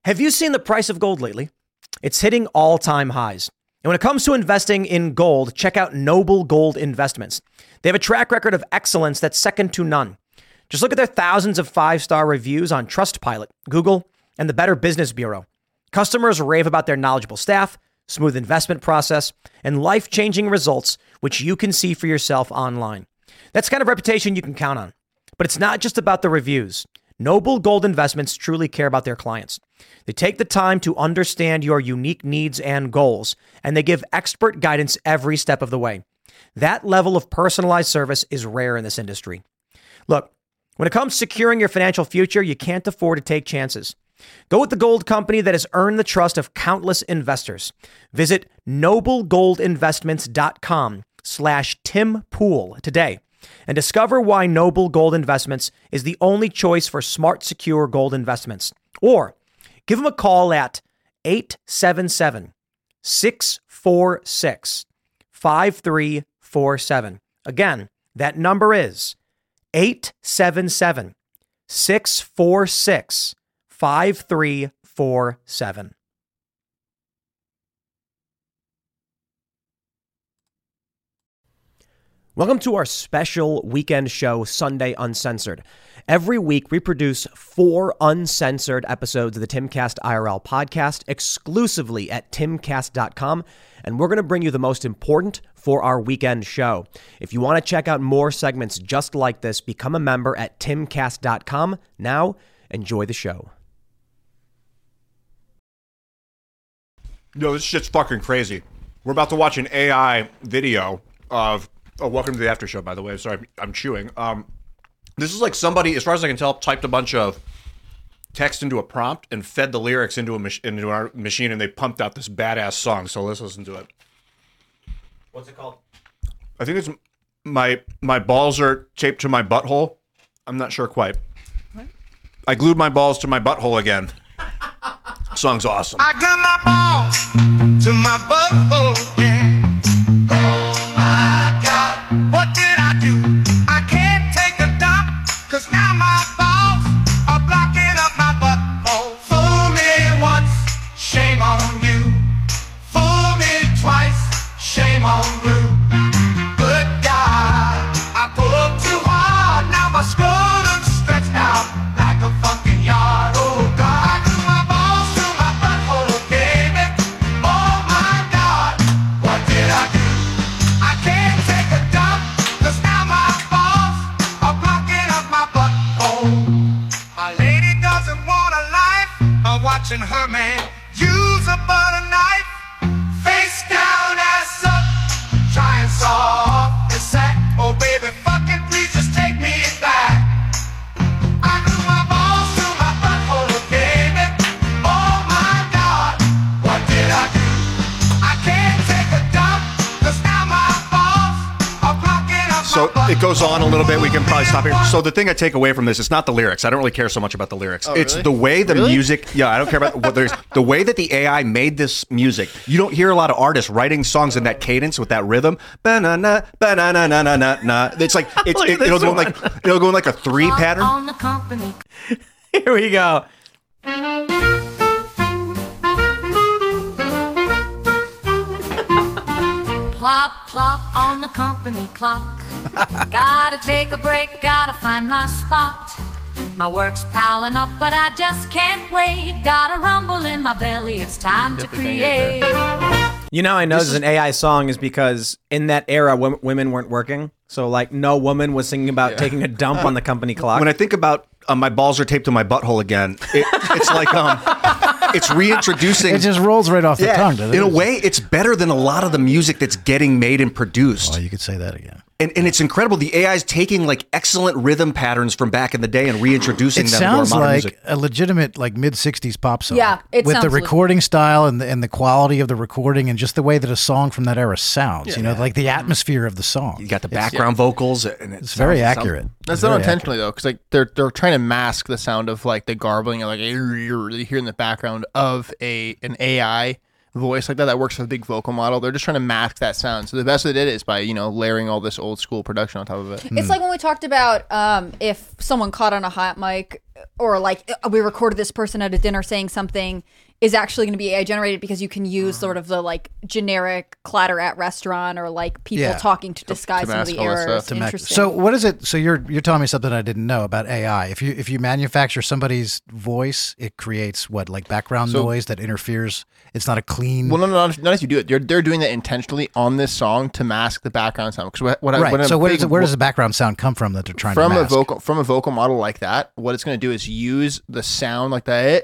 Have you seen the price of gold lately? It's hitting all-time highs. And when it comes to investing in gold, check out Noble Gold Investments. They have a track record of excellence that's second to none. Just look at their thousands of 5-star reviews on Trustpilot, Google, and the Better Business Bureau. Customers rave about their knowledgeable staff, smooth investment process, and life-changing results, which you can see for yourself online. That's the kind of reputation you can count on. But it's not just about the reviews. Noble Gold Investments truly care about their clients. They take the time to understand your unique needs and goals, and they give expert guidance every step of the way. That level of personalized service is rare in this industry. Look, when it comes to securing your financial future, you can't afford to take chances. Go with the gold company that has earned the trust of countless investors. Visit noblegoldinvestments.com/Tim Pool today and discover why Noble Gold Investments is the only choice for smart, secure gold investments. Or give them a call at 877-646-5347. Again, that number is 877-646-5347. Welcome to our special weekend show, Sunday Uncensored. Every week, we produce 4 uncensored episodes of the Timcast IRL podcast exclusively at timcast.com, and we're going to bring you the most important for our weekend show. If you want to check out more segments just like this, become a member at timcast.com. Now, enjoy the show. Yo, this shit's fucking crazy. We're about to watch an AI video of... Oh, welcome to the after show, by the way. Sorry, I'm chewing. This is like somebody, as far as I can tell, typed a bunch of text into a prompt and fed the lyrics into our machine, and they pumped out this badass song. So let's listen to it. What's it called? I think it's my balls are taped to my butthole. I'm not sure quite. What? I glued my balls to my butthole again. Song's awesome. I got my balls to my butthole again. What did I do? I can't take a dump, cause now my balls are blocking up my butthole. Fool me once, shame on you. Fool me twice, shame on you. Good God, I pulled too hard, now my scrotum's stretched out like a fucking yard. Oh God, I glue my balls to my butthole, baby. Oh my God, what did I do? I can't take a dump, cause now my balls are blocking up my butthole. My lady doesn't want a life of watching her man use a butter knife. Face down, ass up, try and saw off the sack. Oh baby, fucking please just take me back. I glue my balls to my butthole, baby. Oh my God, what did I do? I can't take a dump, cause now my balls are blocking up So my butthole. it goes on a little bit. We can probably stop here. So the thing I take away from this is not the lyrics. I don't really care so much about the lyrics. It's really? the way the music. Yeah, I don't care about what there's. The way that the AI made this music. You don't hear a lot of artists writing songs in that cadence with that rhythm. Ba-na-na, ba-na-na-na-na-na. It's like it'll go in like a 3 pattern. On the company. Here we go. Plop, plop on the company clock. Gotta take a break, gotta find my spot. My work's piling up, but I just can't wait. Got a rumble in my belly, it's time to create. You know, I know this is an AI song is because in that era, women weren't working. So, like, no woman was singing about taking a dump on the company clock. When I think about my balls are taped to my butthole again, it's like it's reintroducing. It just rolls right off the tongue, doesn't it? In a way, it's better than a lot of the music that's getting made and produced. Oh, you could say that again. And it's incredible. The AI is taking like excellent rhythm patterns from back in the day and reintroducing It them to our sounds modern like music. a legitimate like mid-'60s pop song. Yeah, it with the sounds recording style and the quality of the recording and just the way that a song from that era sounds. You know, like the atmosphere of the song. You got the background vocals, and It's very accurate. That's not intentionally though, because like they're trying to mask the sound of like the garbling, and like you hear in the background of an AI voice like that works with a big vocal model. They're just trying to mask that sound. So the best they did is by, layering all this old school production on top of it. It's like when we talked about if someone caught on a hot mic, or like we recorded this person at a dinner saying something is actually going to be AI generated, because you can use sort of the like generic clatter at restaurant, or like people talking to disguise some of mask the all that errors. stuff. Interesting. So what is it? So you're telling me something I didn't know about AI. If you manufacture somebody's voice, it creates what, like background noise that interferes. It's not a clean. Well, not if you do it. They're doing that intentionally on this song to mask the background sound. Because right. So where does the background sound come from that they're trying to mask? From a vocal model like that, what it's going to do is use the sound like that.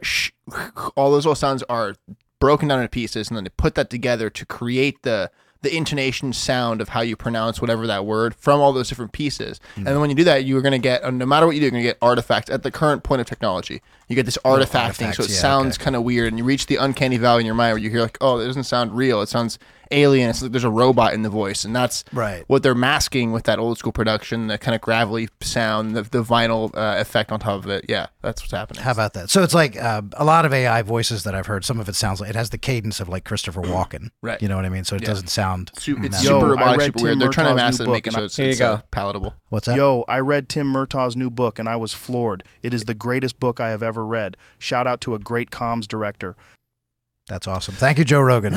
All those little sounds are broken down into pieces, and then they put that together to create the intonation sound of how you pronounce whatever that word from all those different pieces. And then when you do that, you're going to get, no matter what you do, you're going to get artifacts at the current point of technology. You get this artifacting, so it sounds kind of weird, and you reach the uncanny valley in your mind where you hear like, oh, it doesn't sound real. It sounds alien. It's like there's a robot in the voice, and that's what they're masking with that old school production, the kind of gravelly sound, the vinyl effect on top of it. Yeah, that's what's happening. How about that? So it's like a lot of AI voices that I've heard. Some of it sounds like it has the cadence of like Christopher Walken. Right. You know what I mean? So it doesn't sound. It's natural. super robotic, super weird. Tim They're trying to Murtaugh's mask it new and make it book, so it's palatable. What's that? Yo, I read Tim Murtaugh's new book, and I was floored. It is the greatest book I have ever read. Shout out to a great comms director. That's awesome. Thank you, Joe Rogan.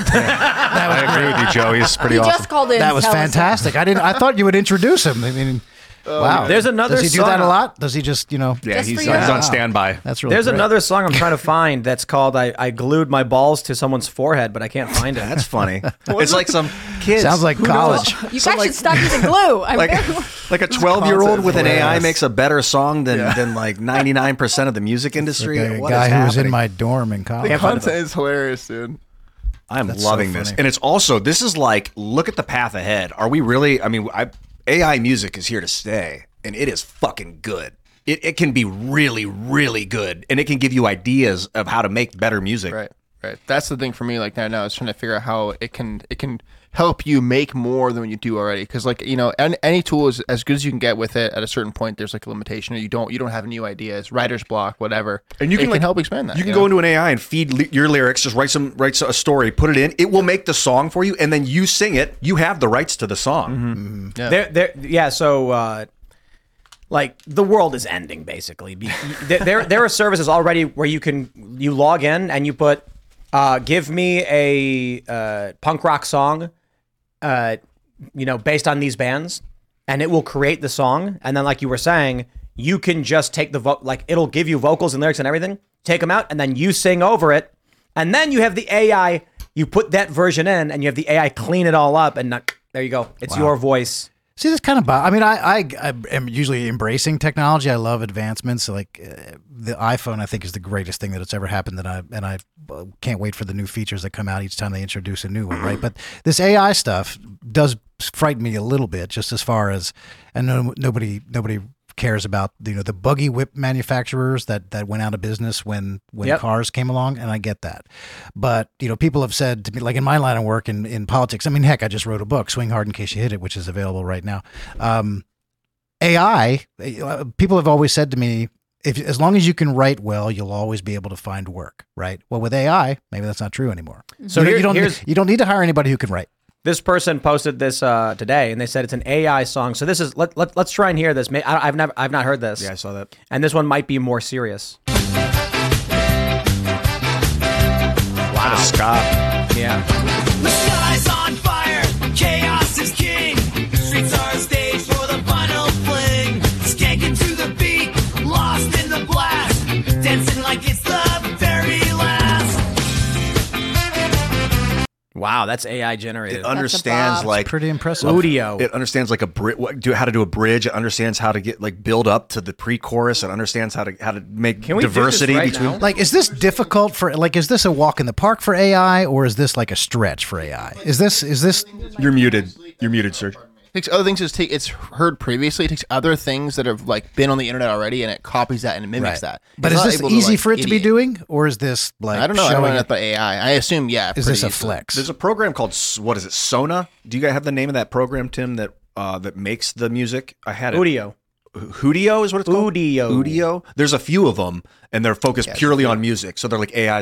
I agree with you, Joe. He's pretty he awesome. just called in. That was to tell us fantastic. I thought you would introduce him. I mean, wow. There's another Does he do song. that a lot? Does he just Yeah, Just he's for you. on standby. That's really There's great. another song I'm trying to find that's called I glued my balls to someone's forehead, but I can't find it. That's funny. It's like some kids. Sounds like college. You guys should stop using glue. I'm like very- like a 12-year-old with an AI Yes. makes a better song than like 99% of the music industry. Like a What guy is who was in happening? my dorm in college. The content is hilarious, dude. I'm That's loving so this. funny. And it's also, this is like, look at the path ahead. Are we really, AI music is here to stay, and it is fucking good. It can be really, really good, and it can give you ideas of how to make better music. Right. That's the thing for me. Like now, is trying to figure out how it can help you make more than you do already. Because any tool is as good as you can get with it. At a certain point, there's like a limitation, or you don't have new ideas, writer's block, whatever. And you can help expand that. You can go into an AI and feed your lyrics, just write a story, put it in. It will make the song for you, and then you sing it. You have the rights to the song. Yeah. So, like the world is ending basically. There are services already where you log in and you put, give me a punk rock song, based on these bands, and it will create the song. And then, like you were saying, you can just take it'll give you vocals and lyrics and everything, take them out, and then you sing over it. And then you have the AI, you put that version in, and you have the AI clean it all up, and there you go. It's your voice. See, this kind of. I mean, I am usually embracing technology. I love advancements. Like the iPhone, I think is the greatest thing that it's ever happened. And I can't wait for the new features that come out each time they introduce a new one. Right, but this AI stuff does frighten me a little bit, just as far as, and nobody cares about the buggy whip manufacturers that went out of business when cars came along, and I get that. But people have said to me, like in my line of work in politics, I mean, heck, I just wrote a book, Swing Hard in Case You Hit It, which is available right now. AI, people have always said to me, as long as you can write well, you'll always be able to find work, right? Well, with AI, maybe that's not true anymore. So you don't need to hire anybody who can write. This person posted this today, and they said it's an AI song. So this is let's try and hear this. I've not heard this. Yeah, I saw that. And this one might be more serious. Wow, Scott. Yeah. The sky's on fire, chaos is king. Streets are a stage for the final fling. Skanking to the beat, lost in the blast. Dancing like it's the very last. Wow, that's AI generated. It understands like Pretty impressive. Udio. It understands like how to do a bridge. It understands how to get build up to the pre-chorus. It understands how to make Can we do this diversity right between. now? Like, is this difficult is this a walk in the park for AI, or is this like a stretch for AI? Is this You're muted. You're muted, Serge. It takes other things. It's heard previously. It takes other things that have been on the internet already, and it copies that and it mimics that. But It's is not this able to, easy for it to be idiot. doing, or is this like I don't know. I don't showing know it- about AI. I assume Is this a pretty easily. flex? There's a program called what is it? Sona. Do you guys have the name of that program, Tim? That makes the music. I had it. Udio. Hoodio is what it's called. Udio. There's a few of them, and they're focused purely on music. So they're like AIs that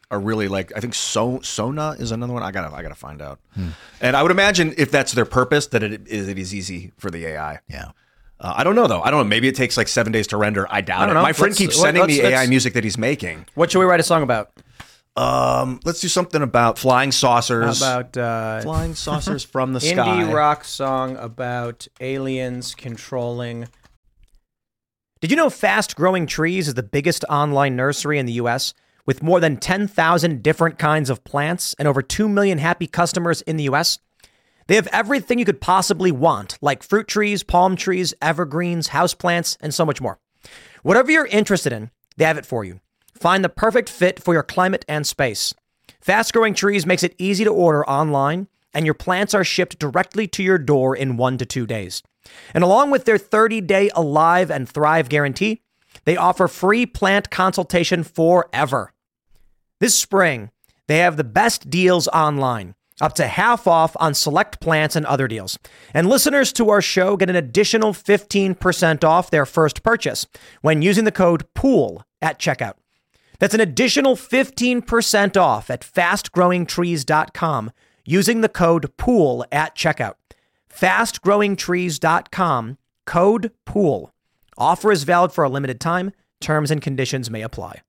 are really like, I think Sona is another one. I gotta find out. And I would imagine if that's their purpose, that it is easy for the AI. Yeah. I don't know though. I don't know. Maybe it takes like 7 days to render. I doubt don't it. know. My friend Let's- keeps sending me let's- AI music that he's making. What should we write a song about? Let's do something about flying saucers. How about flying saucers from the indie sky. rock song about aliens controlling. Did you know Fast Growing Trees is the biggest online nursery in the U.S. with more than 10,000 different kinds of plants and over 2 million happy customers in the U.S.? They have everything you could possibly want, like fruit trees, palm trees, evergreens, houseplants, and so much more. Whatever you're interested in, they have it for you. Find the perfect fit for your climate and space. Fast Growing Trees makes it easy to order online, and your plants are shipped directly to your door in 1 to 2 days. And along with their 30-day Alive and Thrive guarantee, they offer free plant consultation forever. This spring, they have the best deals online, up to half off on select plants and other deals. And listeners to our show get an additional 15% off their first purchase when using the code POOL at checkout. That's an additional 15% off at fastgrowingtrees.com using the code POOL at checkout. Fastgrowingtrees.com, code POOL. Offer is valid for a limited time. Terms and conditions may apply.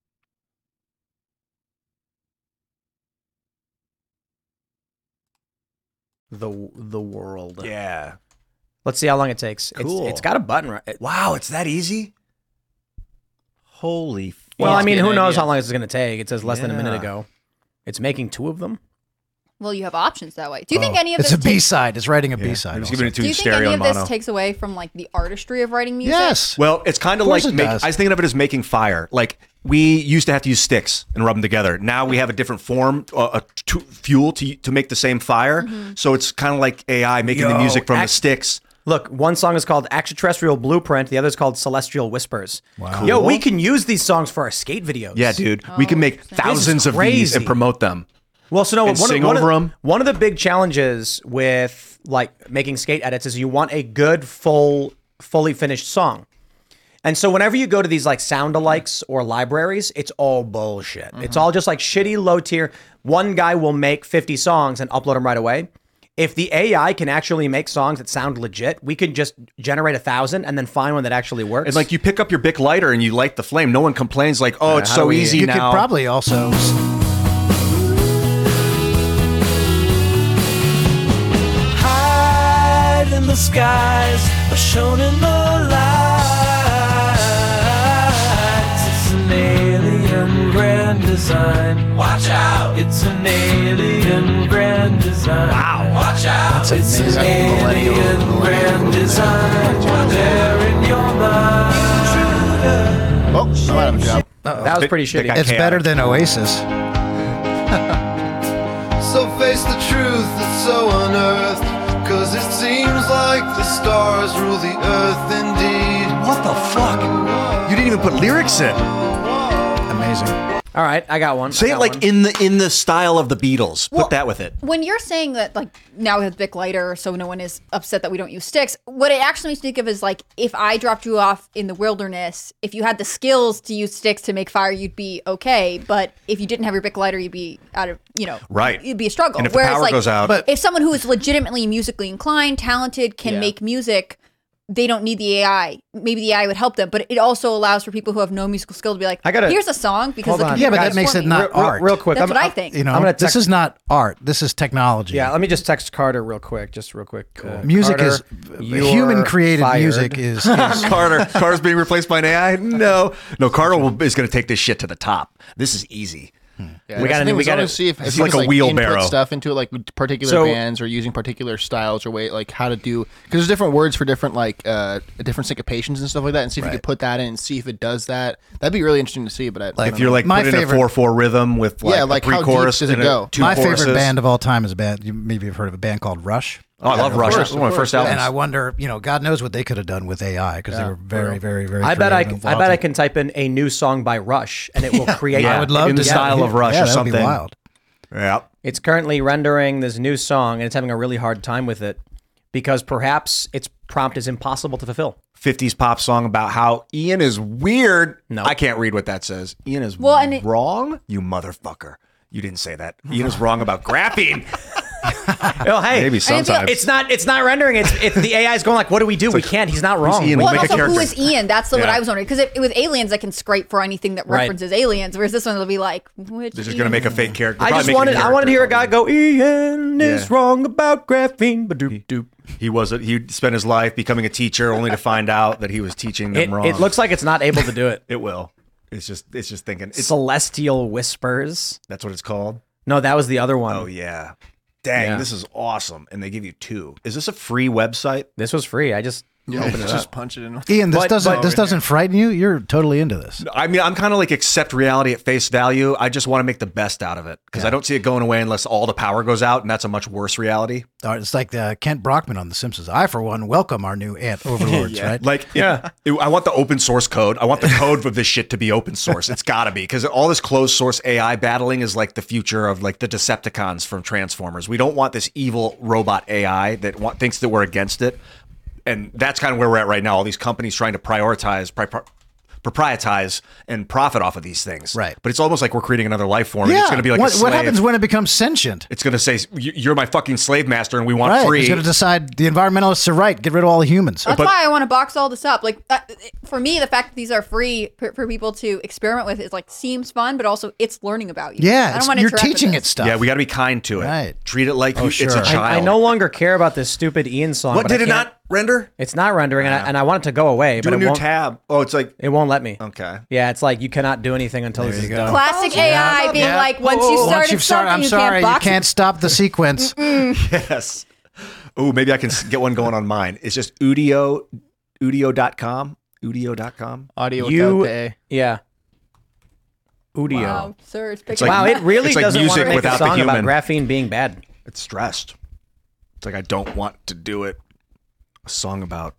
The world. Yeah. Let's see how long it takes. Cool. It's got a button right. Wow, it's that easy? Holy Well, I mean, get who an knows idea. how long it's going to take? It says less than a minute Yeah. ago. It's making 2 of them. Well, you have options that way. Do you think any of It's this a takes, B-side. It's writing a B-side. I'm just also. giving it to do you you think stereo any and of this mono. takes away from like the artistry of writing music? Yes. Well, it's kind of course like it does. I was thinking of it as making fire. Like we used to have to use sticks and rub them together. Now we have a different form, fuel to make the same fire. So it's kind of like AI making the Yo, music from the sticks. Look, one song is called Extraterrestrial Blueprint. The other is called Celestial Whispers. Wow. Yo, we can use these songs for our skate videos. Yeah, dude, we can make thousands of these crazy. and promote them. Well, so no, And sing over 'em. One of the big challenges with like making skate edits is you want a good, fully finished song. And so whenever you go to these like sound-alikes or libraries, it's all bullshit. It's all just like shitty, low tier. One guy will make 50 songs and upload them right away. If the AI can actually make songs that sound legit, we could just generate 1,000 and then find one that actually works. And like you pick up your Bic lighter and you light the flame. No one complains like, oh, it's how do so we- easy You now. could probably also. Hide in the skies, are shown in the lights. It's an alien grand design. Watch out! It's an alien grand design. Wow! Watch out! It's an alien grand design. There in your mind. Oh, I'm out of a job. that was pretty shitty. guy- It's better than Oasis. So face the truth that's so unearthed, 'cause it seems like the stars rule the earth indeed. What the fuck? You didn't even put lyrics in. Amazing. All right, I got one. Say it like in the style of the Beatles. Well, Put that with it. When you're saying that, like, now we have Bic lighter, so no one is upset that we don't use sticks, what it actually makes me think of is, like, if I dropped you off in the wilderness, if you had the skills to use sticks to make fire, you'd be okay. But if you didn't have your Bic lighter, you'd be out of, Right. It'd be a struggle. And if the Whereas, power like, goes out- But- if someone who is legitimately musically inclined, talented, can make music, they don't need the AI. Maybe the AI would help them, but it also allows for people who have no musical skill to be like, here's a song because Hold the on. computer Yeah, but does that makes for it me. not art. real quick. That's what I think. You know, I'm gonna this text- is not art. This is technology. Yeah, let me just text Carter real quick. Music Carter, is you're human created fired. music is Carter's being replaced by an AI? No, Carter is going to take this shit to the top. This is easy. Yeah, We that's gotta- the thing, we is I wanna gotta- see if it's you like can, a wheelbarrow. input stuff into it, like with particular So- bands or using particular styles or way, like how to do, because there's different words for different like different syncopations and stuff like that, and see if you could put that in and see if it does that. That'd be really interesting to see. But I If you're like My putting favorite- a 4/4 rhythm with like Yeah, a like how deep pre-chorus does it and go? two my choruses. favorite band of all time is a band. Maybe you've heard of a band called Rush. Oh, I love Rush. That's one of my first albums. And I wonder, God knows what they could have done with AI because they were very, very, very. I bet I creative can. and I bet I vaulted. can type in a new song by Rush and it will create. I would love in to the see- style of Rush yeah, or that would be something. wild. Yeah. It's currently rendering this new song and it's having a really hard time with it. because perhaps its prompt is impossible to fulfill. 50s pop song about how Ian is weird. No. I can't read what that says. Ian is wrong? You motherfucker. You didn't say that. Ian is wrong about graphene. Well, hey, Maybe sometimes. it's not rendering. It's the AI is going like, what do we do? We can't. He's not wrong. Ian? Well, Make and a also, who character. is Ian? That's what Yeah. I was wondering. Because with aliens, I can scrape for anything that Right. references aliens, whereas this one will be like, which They're just going to make a fake character. I Probably just make wanted to hear a guy go, Ian is Yeah. wrong about graphene. Ba-doop doop. He spent his life becoming a teacher only to find out that he was teaching them wrong. It looks like it's not able to do it. It will. It's just thinking. Celestial Whispers. That's what it's called. No, that was the other one. Oh yeah. Dang, Yeah. this is awesome. And they give you 2. Is this a free website? This was free. I just opened it Just up. punch it in. Ian, this But- doesn't frighten you. You're totally into this. I mean, I'm kind of like accept reality at face value. I just want to make the best out of it because I don't see it going away unless all the power goes out, and that's a much worse reality. It's like Kent Brockman on The Simpsons. I, for one, welcome our new ant overlords, right? Like, I want the open source code. I want the code for this shit to be open source. It's got to be because all this closed source AI battling is like the future of like the Decepticons from Transformers. We don't want this evil robot AI that thinks that we're against it. And that's kind of where we're at right now. All these companies trying to prioritize, proprietize, and profit off of these things. Right. But it's almost like we're creating another life form. And it's going to be like a what slave. happens when it becomes sentient? It's going to say, you're my fucking slave master and we want Right. free. It's going to decide the environmentalists are right. Get rid of all the humans. That's why I want to box all this up. Like, for me, the fact that these are free for people to experiment with is like seems fun, but also it's learning about you. Yeah, I don't want to you're interact with teaching this. it stuff. Yeah, we got to be kind to it. Right. Treat it like it's sure. a child. I no longer care about this stupid Ian song. What but I did it can't- not render? It's not rendering, and I want it to go away, Do but a it new won't. tab. Oh, it's like It won't let me. okay. Yeah, it's like you cannot do anything until this is done. Classic AI being like, once you started you've something, I'm you sorry, can't box you can't stop the sequence. Yes. Oh, maybe I can get one going on mine. It's just Udio.com. Udio.com. Audio You- without the A. Yeah. Udio. Wow, sir, it's like- picking Wow, it really It's like doesn't want to music make a without the song about human. graphene being bad. It's stressed. It's like I don't want to do it. A song about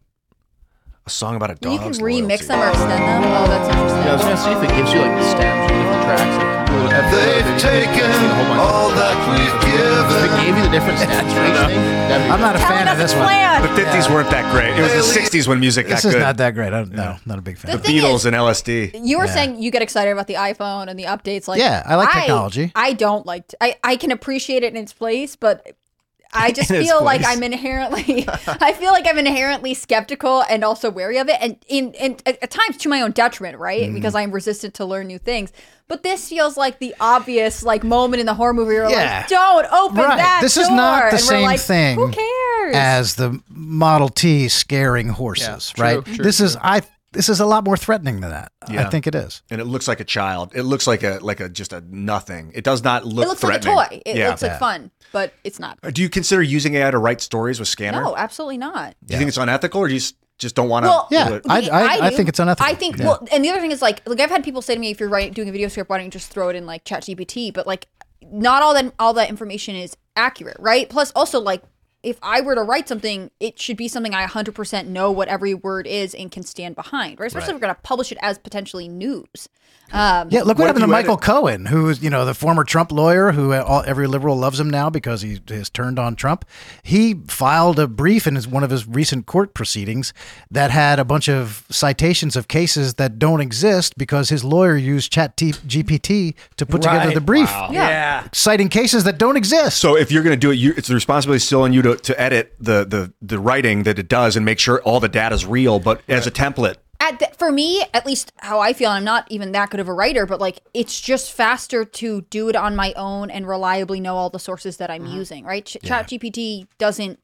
a You dog's can remix loyalty. them or extend them. Oh, that's interesting. Yeah, I was gonna see if it gives you like the stems from different tracks. Like, They've taken all that we've If it given. gave you the different stats for each thing, that'd be I'm not a Telling fan us of this a one. plan. The 50s weren't that great. It was the 60s when music got This is good. not that great. No, not a big fan. The the thing Beatles is- and LSD. You were saying you get excited about the iPhone and the updates. Like, Yeah, I like technology. I don't like. I can appreciate it in its place, but I just In its feel like place. I'm inherently. I feel like I'm inherently skeptical and also wary of it, and at times to my own detriment, right? Mm-hmm. Because I'm resistant to learn new things. But this feels like the obvious like moment in the horror movie where Yeah. like, don't open Right. that This door. is not the And we're same like, thing Who cares? as the Model T scaring horses, Yeah, right? true, This is a lot more threatening than that. I Yeah. think it is. And it looks like a child. It looks like a just a nothing. It does not look it looks threatening. like a toy. It yeah. looks like fun, but it's not. Do you consider using AI to write stories with Scanner? No, absolutely not. Do you think it's unethical or do you just don't want to Well, Yeah, do it? I do. think it's unethical. I think Yeah. well, and the other thing is like I've had people say to me, if you're doing a video script, why don't you just throw it in like ChatGPT? But like, not all that information is accurate, right? Plus, also like, if I were to write something, it should be something I 100% know what every word is and can stand behind, right? Especially if we're going to publish it as potentially news. Yeah, look what What happened if to you Michael Cohen, who's the former Trump lawyer, who every liberal loves him now because he has turned on Trump. He filed a brief in one of his recent court proceedings that had a bunch of citations of cases that don't exist because his lawyer used ChatGPT to put together Right. the brief, Yeah. citing cases that don't exist. So if you're going to do it, it's the responsibility still on you to edit the writing that it does and make sure all the data is real, but as a template. For me, at least how I feel, and I'm not even that good of a writer, but like it's just faster to do it on my own and reliably know all the sources that I'm using, right? ChatGPT doesn't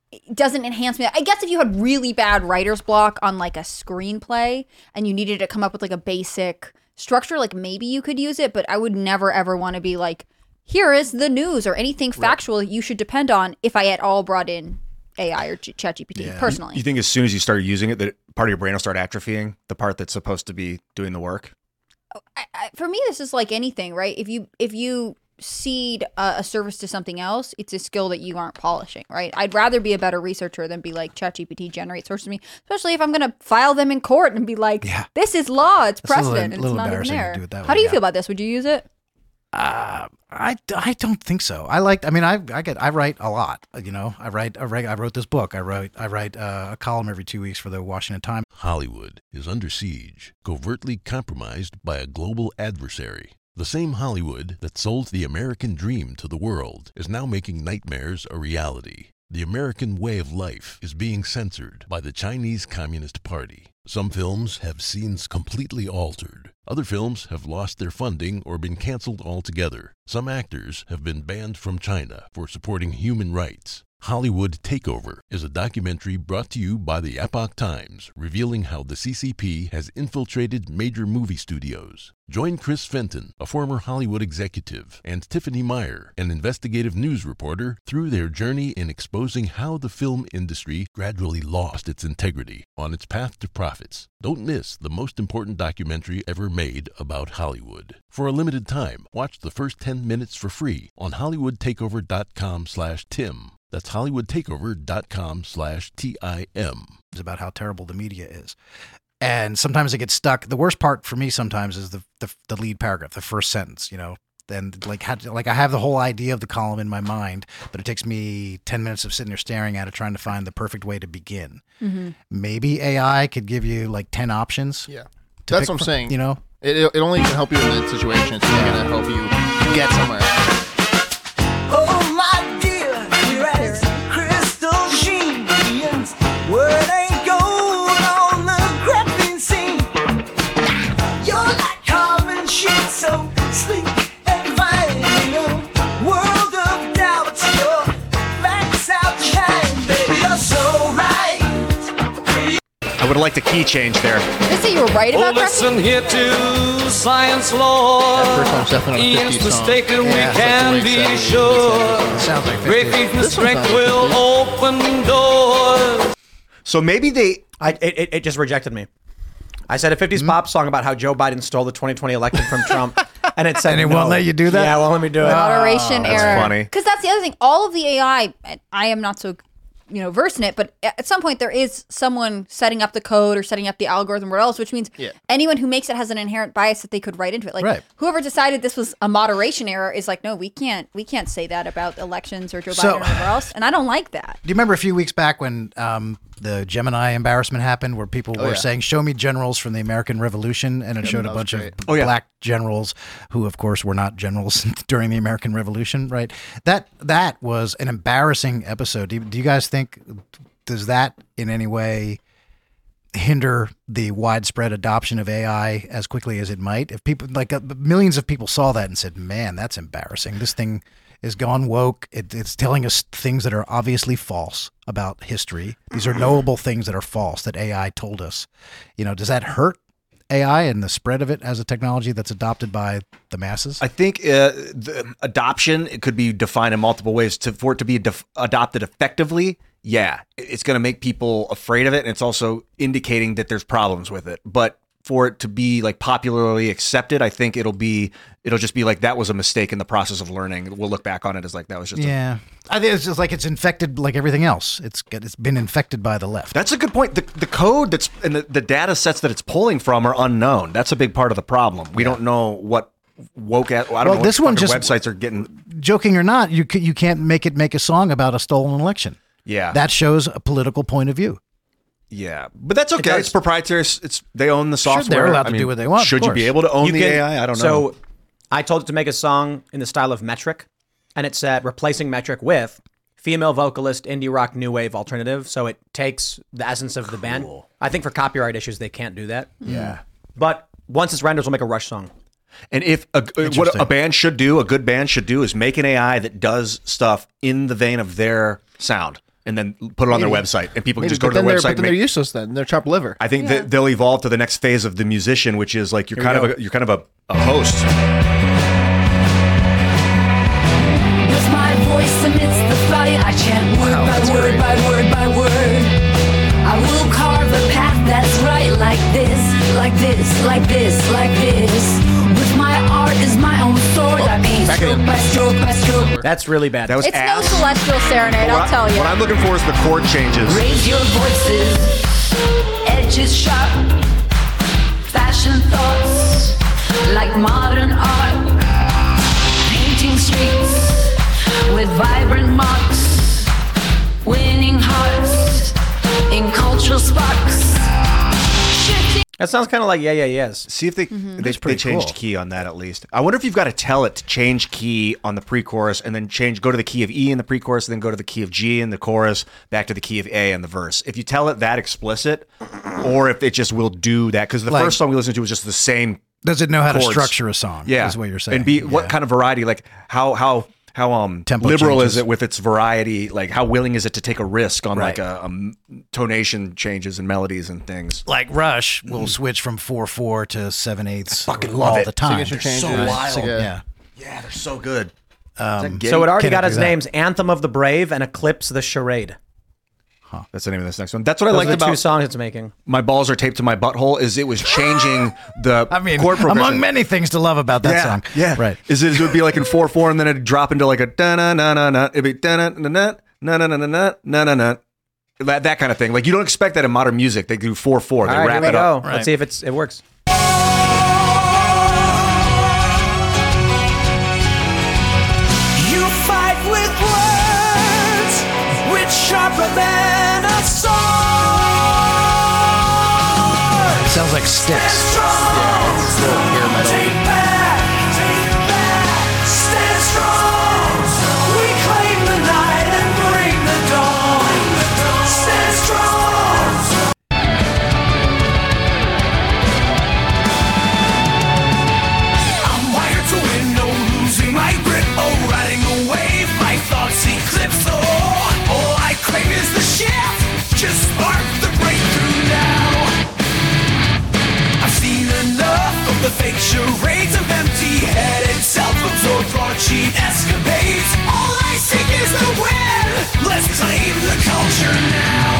enhance me. I guess if you had really bad writer's block on like a screenplay and you needed to come up with like a basic structure, like maybe you could use it, but I would never ever want to be like, here is the news or anything factual that you should depend on if I at all brought in AI or ChatGPT personally. You think as soon as you start using it, that part of your brain will start atrophying, the part that's supposed to be doing the work? For me, this is like anything, right? If you cede a service to something else, it's a skill that you aren't polishing, right? I'd rather be a better researcher than be like ChatGPT generate sources to me, especially if I'm going to file them in court and be like, this is law, it's It's a little- precedent, and little it's not even embarrassing to there. do it that How way, do you yeah. feel about this? Would you use it? I don't think so. I write a lot. I wrote this book. I write a column every 2 weeks for the Washington Times. Hollywood is under siege, covertly compromised by a global adversary. The same Hollywood that sold the American dream to the world is now making nightmares a reality. The American way of life is being censored by the Chinese Communist Party. Some films have scenes completely altered. Other films have lost their funding or been canceled altogether. Some actors have been banned from China for supporting human rights. Hollywood Takeover is a documentary brought to you by the Epoch Times, revealing how the CCP has infiltrated major movie studios. Join Chris Fenton, a former Hollywood executive, and Tiffany Meyer, an investigative news reporter, through their journey in exposing how the film industry gradually lost its integrity on its path to profits. Don't miss the most important documentary ever made about Hollywood. For a limited time, watch the first 10 minutes for free on HollywoodTakeover.com/Tim. That's HollywoodTakeover.com/TIM. It's about how terrible the media is. And sometimes it gets stuck. The worst part for me sometimes is the lead paragraph, the first sentence, Then I have the whole idea of the column in my mind, but it takes me 10 minutes of sitting there staring at it, trying to find the perfect way to begin. Mm-hmm. Maybe AI could give you 10 options. Yeah. That's what I'm saying. It only can help you in that situation. It's not going to help you get somewhere. Oh my dear, you're as crystal sheens. Word ain't gold on the graphene scene. You're like carbon sheet, so sleek and fine. World of doubt, your facts outshine, baby. You're so right. I would have liked a key change there. They say you were right about listen here to science law. That first one's definitely on a 50 song. Mistaken, we Yeah, can it's like the way be it said. sure. It sounds like Great 50. faith and This one strength sounds will like open doors. So maybe It just rejected me. I said a 50s pop song about how Joe Biden stole the 2020 election from Trump, and it said And it no. won't let you do that? Yeah, it won't let me do it. moderation that's error. funny. Because that's the other thing. All of the AI, and I am not so versed in it, but at some point there is someone setting up the code or setting up the algorithm or else, which means anyone who makes it has an inherent bias that they could write into it. Like Right. whoever decided this was a moderation error is like, no, we can't say that about elections or Joe Biden or whatever else, and I don't like that. Do you remember a few weeks back when the Gemini embarrassment happened, where people were saying, "Show me generals from the American Revolution," and it showed a bunch of black generals who, of course, were not generals during the American Revolution, right? That was an embarrassing episode. Do you guys think, does that in any way hinder the widespread adoption of AI as quickly as it might? If people, millions of people saw that and said, "Man, that's embarrassing. This thing is gone woke. It's telling us things that are obviously false about history. These are knowable things that are false that AI told us." Does that hurt AI and the spread of it as a technology that's adopted by the masses? I think the adoption, it could be defined in multiple ways. For it to be adopted effectively, it's going to make people afraid of it, and it's also indicating that there's problems with it. But for it to be popularly accepted, I think it'll just be that was a mistake in the process of learning. We'll look back on it as that was just I think it's just it's infected like everything else. It's been infected by the left. That's a good point. The code that's and the data sets that it's pulling from are unknown. That's a big part of the problem. We don't know what woke at. I don't know this what one just websites are getting. Joking or not, you can't make a song about a stolen election. Yeah, that shows a political point of view. Yeah, but that's okay. It's proprietary. They own the software. They're allowed to do what they want. Should you be able to own the AI? I don't know. So I told it to make a song in the style of Metric, and it said replacing Metric with female vocalist, indie rock, new wave alternative. So it takes the essence of the band. I think for copyright issues, they can't do that. Yeah. But once it's rendered, we'll make a Rush song. And if what a band should do, a good band should do, is make an AI that does stuff in the vein of their sound, and then put it on their website, and people can just go to their website. But then they're useless. Then they're chopped liver. I think that they'll evolve to the next phase of the musician, which is you're kind of a host. With my voice amidst the fight, I chant word by word by word by word. I will carve a path that's right, like this, like this, like this, like this. With my art is my own sword. I paint stroke by stroke by stroke. That's really bad. That was It's no celestial serenade, I'll tell you. What I'm looking for is the chord changes. Raise your voices, edges sharp, fashion thoughts like modern art. streets with vibrant marks, winning hearts in cultural sparks. Shifting That sounds kind of like Yeah Yeah Yes. See if they they changed cool. key on that at least. I wonder if you've got to tell it to change key on the pre-chorus and then go to the key of E in the pre-chorus and then go to the key of G in the chorus, back to the key of A in the verse. If you tell it that explicit, or if it just will do that, because the Like- first song we listened to was just the same. Does it know how to chords. structure a song? Yeah, is what you're saying. And what kind of variety? Like how Tempo liberal changes. is it with its variety? Like how willing is it to take a risk on Right. like a tonation changes and melodies and things? Like Rush will switch from 4/4 to 7/8 fucking all love it. the time. Signature They're changes. So wild. wild. Yeah. Yeah. Yeah, they're so good. So it already Can got it its do that? names Anthem of the Brave and Eclipse the Charade. That's the name of this next one. That's what I Those liked are the two about songs it's making. My Balls Are Taped to My Butthole is it was changing the I mean, chord progression. among many things to love about that yeah, song. Yeah, Right. It would be like in 4/4 and then it'd drop into like a da na na na na. It'd be da na na na na na na na na na na. That kind of thing. Like you don't expect that in modern music. They do 4/4. They All right, wrap here we it go. up. Let's see if it works. You fight with words, which sharper than a sword. Sounds like Styx. Strong. Take back, stand strong. We claim the night and bring the dawn. Stand strong. I'm wired to win, no losing my grip. Oh, riding the wave, my thoughts eclipse. Oh, all I crave is the shift. Just spark the breakthrough now. I've seen enough of the fake charades of empty-headed, self-absorbed, broadsheet escapades. All I seek is the win. Let's claim the culture now.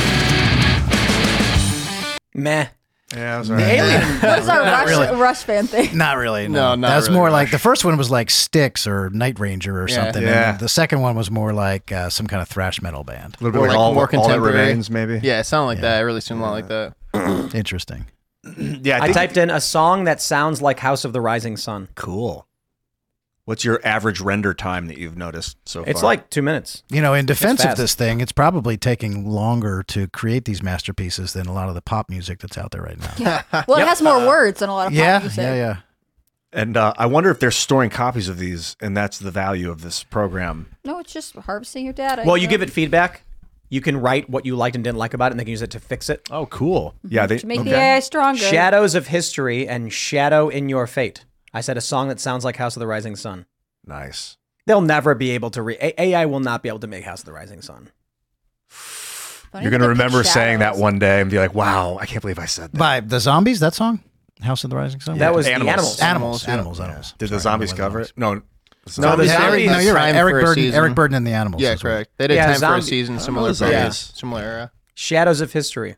Meh. Yeah, The Alien. What is our Rush, really. Rush fan thing? Not really. No, not That's really more Rush. like the first one was like Styx or Night Ranger or Yeah. something. Yeah. And the second one was more like some kind of thrash metal band. A little bit Or like like all more that contemporary. remains, maybe. Yeah, it sounded like that. It really seemed a lot like that. Interesting. Yeah. I typed in a song that sounds like House of the Rising Sun. Cool. What's your average render time that you've noticed so far? It's like 2 minutes. You know, in defense of fast. this thing, it's probably taking longer to create these masterpieces than a lot of the pop music that's out there right now. Well, it has more words than a lot of pop yeah, music. yeah. And I wonder if they're storing copies of these, and that's the value of this program. No, it's just harvesting your data. Well, you give it feedback. You can write what you liked and didn't like about it, and they can use it to fix it. Oh, cool. Yeah, they to make the AI stronger. Shadows of History and Shadow in Your Fate. I said a song that sounds like House of the Rising Sun. nice. They'll never be able to AI will not be able to make House of the Rising Sun. Don't You're even gonna pick remember saying that shadows. one day and be like, "Wow, I can't believe I said that." By the Zombies, that song? House of the Rising Sun? That was the Animals. Animals. Animals. Did the Sorry, zombies it wasn't cover Zombies. it? No. No, the Zombies- zombies. No, you're right. Time Eric for a Burden, season. Eric Burden and the Animals. Yeah, is right. correct. They did Yeah, time for a zombie- season, I similar don't know what that period, is. similar era. Shadows of History.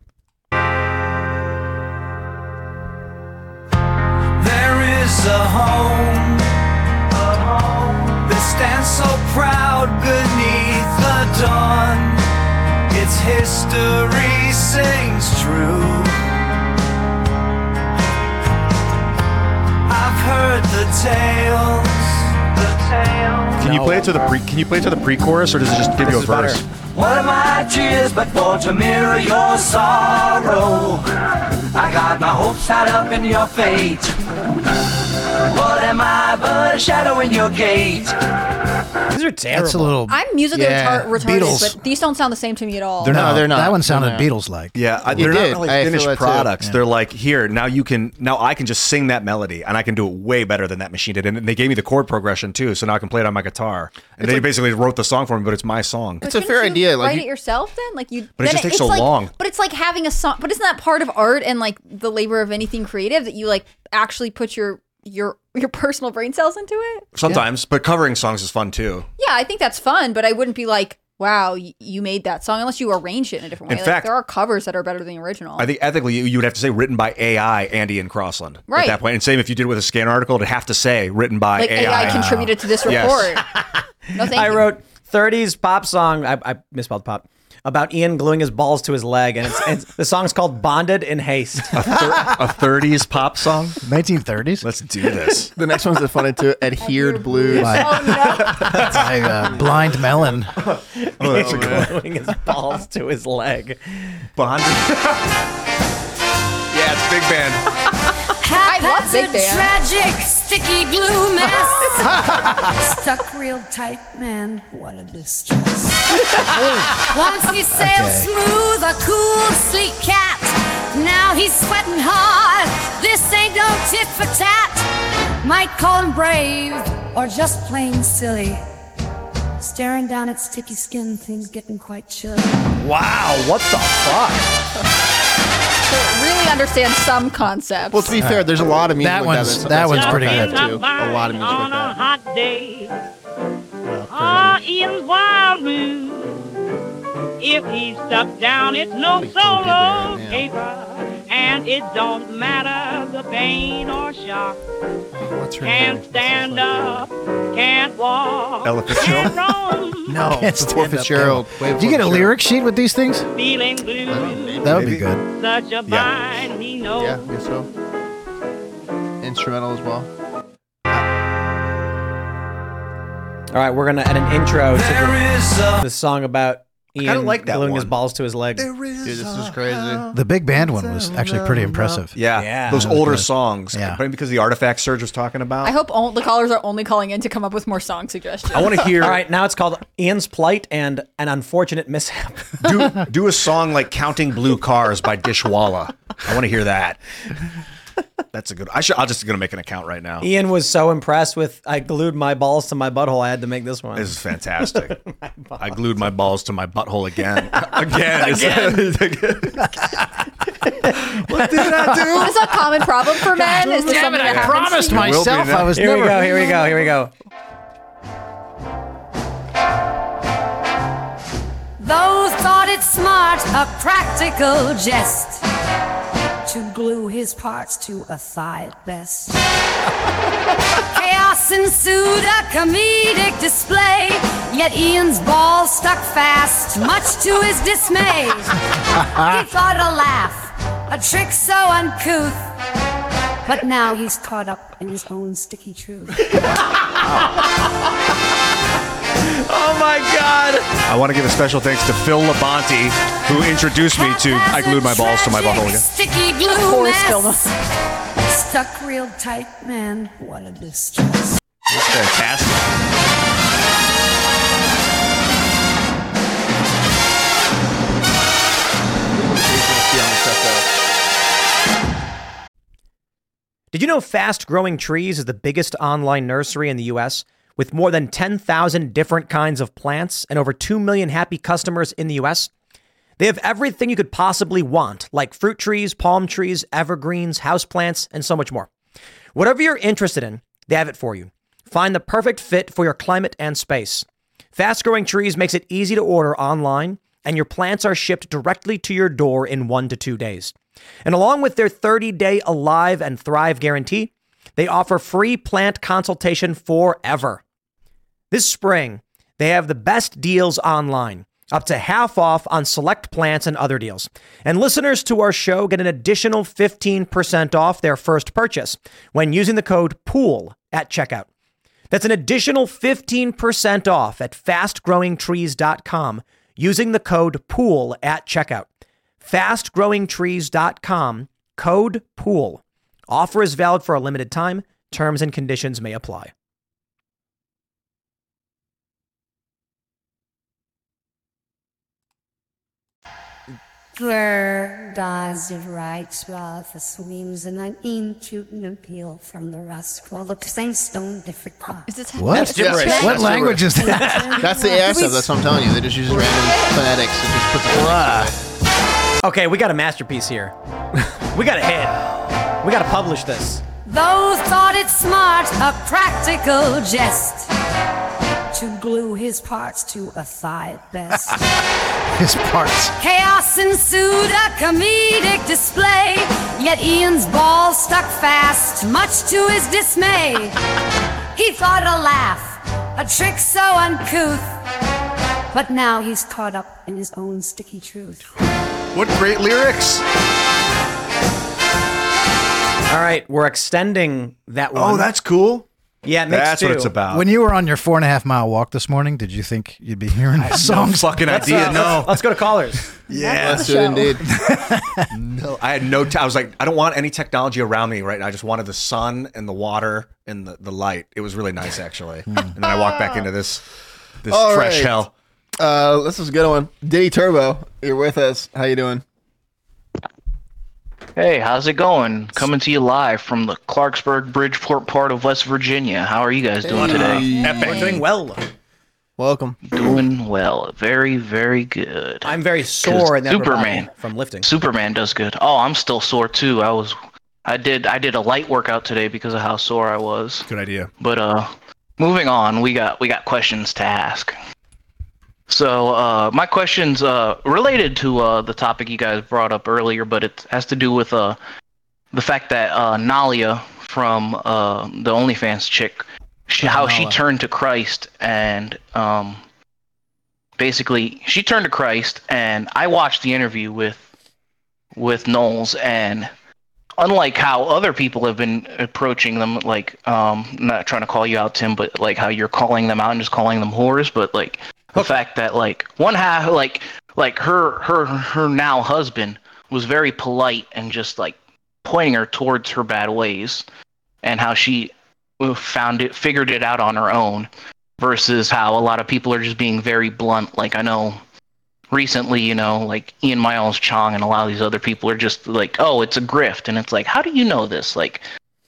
There is a home that stands so proud beneath the dawn. Its history sings true. I've heard the tales. Can you play it to the pre? Can you play it to the pre-chorus, or does it just give you a is better. verse? What are my tears but for to mirror your sorrow? I got my hopes tied up in your fate. What am I but a shadow in your gate? These are terrible. That's a little. I'm musically Yeah, retarded, Beatles. but these don't sound the same to me at all. They're not. They're not. That one sounded No. Beatles-like. Yeah, It they're did. not really I feel finished that too. products. Yeah. They're like, here, now I can just sing that melody, and I can do it way better than that machine did. And they gave me the chord progression too, so now I can play it on my guitar. And they basically wrote the song for me, but it's my song. It's a Couldn't fair you idea, like write you- it yourself then, like you. But it then just takes it's so like- long. But it's like having a song. But isn't that part of art and like the labor of anything creative that you like actually put your personal brain cells into it? Sometimes, but covering songs is fun too. Yeah, I think that's fun, but I wouldn't be like, wow, you made that song unless you arranged it in a different way. In Like, fact- there are covers that are better than the original. I think ethically, you would have to say written by AI, Andy and Crossland at Right. that point. And same if you did with a scan article, it'd have to say written by like AI. AI contributed to this Yes. report. No, thank I you. wrote 30s pop song. I misspelled pop. about Ian gluing his balls to his leg, and the song's called "Bonded in Haste." A 30s pop song. 1930s. Let's do this. The next one's funny too. Adhered Blues. By Blind Melon. He's gluing his balls to his leg. Bonded. Yeah, it's big band. I love Big Band. Tragic, sticky blue mess. Stuck real tight, man. What a distress. Once he sailed smooth, a cool, sleek cat. Now he's sweating hard. This ain't no tit for tat. Might call him brave or just plain silly. Staring down at sticky skin, things getting quite chilly. Wow, what the fuck? So really understand some concepts. Well, to be fair, there's a lot of music That like one's- that. that one's pretty good. Too. A lot of music on like a that. hot day. Well, Ian's wild mood. If he's stuck down, it's no Big solo funky band, yeah. caper. And it don't matter the pain or shock. What's her Can't name? stand up, can't walk, Ella Fitzgerald? can't roam, No, Can't before stand up, Fitzgerald. Way Do you before get a Fitzgerald. lyric sheet with these things? feeling blue. That would be good. Such a bind he knows. Yeah, I guess so. Instrumental as well. All right, we're gonna add an intro to the song about Ian like that gluing his one. balls to his leg. Dude, this is crazy. The big band one was actually pretty impressive. Yeah, Yeah. those That was older good. songs. Yeah. Maybe because the Artifact Surge was talking about. I hope the callers are only calling in to come up with more song suggestions. I want to hear. All right, now it's called Ian's Plight and an Unfortunate Mishap. do a song like "Counting Blue Cars" by Dishwalla. I want to hear that. That's a good. I'm just gonna make an account right now. Ian was so impressed with I glued my balls to my butthole. I had to make this one. This is fantastic. I glued my balls to my butthole again. Again. What did I do? Is this a common problem for men? Is this Damn something it, that I happens promised to you? myself now. I was Here we never... go. Here we go. Here we go. Those thought it smart, a practical jest, to glue his parts to a thigh at best. Chaos ensued, a comedic display, yet Ian's balls stuck fast, much to his dismay. He thought it a laugh, a trick so uncouth, but now he's caught up in his own sticky truth. Oh my God! I want to give a special thanks to Phil Labonte, who introduced me to I glued my balls to my butthole again. Sticky blue course, Phil. mess. Stuck real tight, man. What a distress. That's fantastic. Did you know Fast Growing Trees is the biggest online nursery in the U.S. with more than 10,000 different kinds of plants and over 2 million happy customers in the U.S.? They have everything you could possibly want, like fruit trees, palm trees, evergreens, houseplants, and so much more. Whatever you're interested in, they have it for you. Find the perfect fit for your climate and space. Fast Growing Trees makes it easy to order online, and your plants are shipped directly to your door in 1 to 2 days. And along with their 30-day Alive and Thrive guarantee, they offer free plant consultation forever. This spring, they have the best deals online, up to half off on select plants and other deals. And listeners to our show get an additional 15% off their first purchase when using the code POOL at checkout. That's an additional 15% off at fastgrowingtrees.com using the code POOL at checkout. fastgrowingtrees.com, code POOL. Offer is valid for a limited time. Terms and conditions may apply. Where does it right while the swims and an intuitive appeal from the rust? Well, the same stone, different color. Is this What? That's gibberish. What That's language is that? That's the AI stuff. That's what I'm telling you. They just use random phonetics and just put the phonetics away. Okay, we got a masterpiece here. We got a hit. We got to publish this. Those thought it smart, a practical jest, to glue his parts to a thigh at best. His parts. Chaos ensued, a comedic display, yet Ian's balls stuck fast, much to his dismay. He thought it a laugh, a trick so uncouth, But now he's caught up in his own sticky truth. What great lyrics! All right, we're extending that one. Oh, that's cool. Yeah, it makes That's what it's about. When you were on your 4.5 mile walk this morning, did you think you'd be hearing I this have no song? fucking idea. No. Let's go to callers. Yeah, Let's do it indeed. No, I had no. I was like, I don't want any technology around me right now. I just wanted the sun and the water and the light. It was really nice, actually. And then I walked back into this All fresh right. hell. This is a good one. Diddy Turbo, you're with us. How you doing? Hey, how's it going? Coming to you live from the Clarksburg, Bridgeport part of West Virginia. How are you guys doing today? We're doing well. Welcome. Doing well. Very, very good. I'm very sore in that Superman regard from lifting. Superman does good. Oh, I'm still sore too. I did a light workout today because of how sore I was. Good idea. But moving on, we got questions to ask. So my question's related to the topic you guys brought up earlier, but it has to do with the fact that Nalia from the OnlyFans chick, how she turned to Christ, and basically she turned to Christ, and I watched the interview with Knowles, and unlike how other people have been approaching them, like not trying to call you out, Tim, but like how you're calling them out and just calling them whores, but like the fact that like one half, like her now husband was very polite and just like pointing her towards her bad ways, and how she figured it out on her own, versus how a lot of people are just being very blunt. Like I know recently, you know, like Ian Miles Chong and a lot of these other people are just like, oh, it's a grift, and it's like, how do you know this? Like,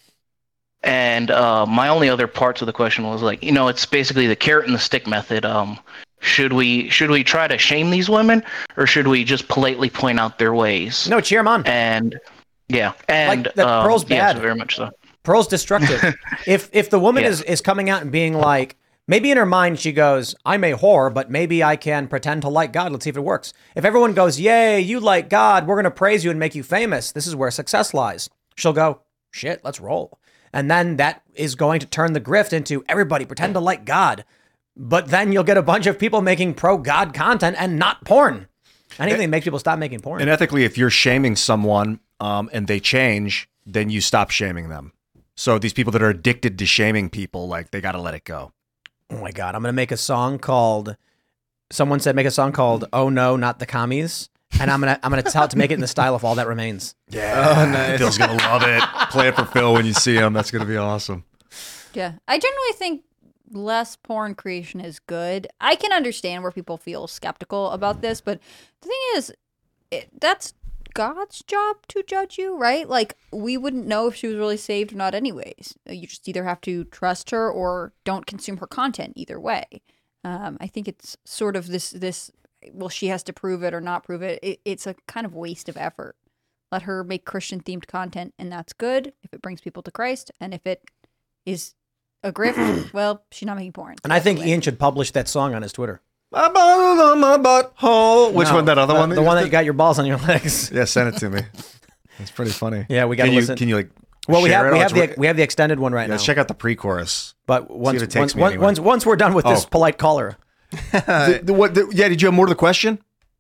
and my only other parts of the question was like, you know, it's basically the carrot and the stick method. Should we try to shame these women, or should we just politely point out their ways? No, cheer them on. And yeah, and like, Pearl's bad. Yes, very much so. Pearl's destructive. if the woman is coming out and being like, maybe in her mind she goes, I'm a whore, but maybe I can pretend to like God. Let's see if it works. If everyone goes, yay, you like God, we're going to praise you and make you famous. This is where success lies. She'll go, shit, let's roll. And then that is going to turn the grift into everybody pretend to like God. But then you'll get a bunch of people making pro-God content and not porn. Anything that makes people stop making porn. And ethically, if you're shaming someone and they change, then you stop shaming them. So these people that are addicted to shaming people, like, they got to let it go. Oh my God, I'm going to make a song called, someone said make a song called Oh No, Not the Commies. And I'm gonna tell it to make it in the style of All That Remains. Yeah. Oh, nice. Phil's going to love it. Play it for Phil when you see him. That's going to be awesome. Yeah. I generally think less porn creation is good. I can understand where people feel skeptical about this, but the thing is, that's God's job to judge you, right? Like, we wouldn't know if she was really saved or not anyways. You just either have to trust her or don't consume her content either way. I think it's sort of this well, she has to prove it or not prove it. It's a kind of waste of effort. Let her make Christian-themed content, and that's good if it brings people to Christ. And if it is a grift, well, she's not making porn. And I think Ian should publish that song on his Twitter. My ball on my butthole. Which one? That other one? The one that you got your balls on your legs. Yeah, send it to me. It's pretty funny. Yeah, we got to listen. Can you like? Well, we share have it? we have the extended one right now. Check out the pre-chorus. But once it takes me anyway. once we're done with this polite caller. Yeah, did you have more to the question?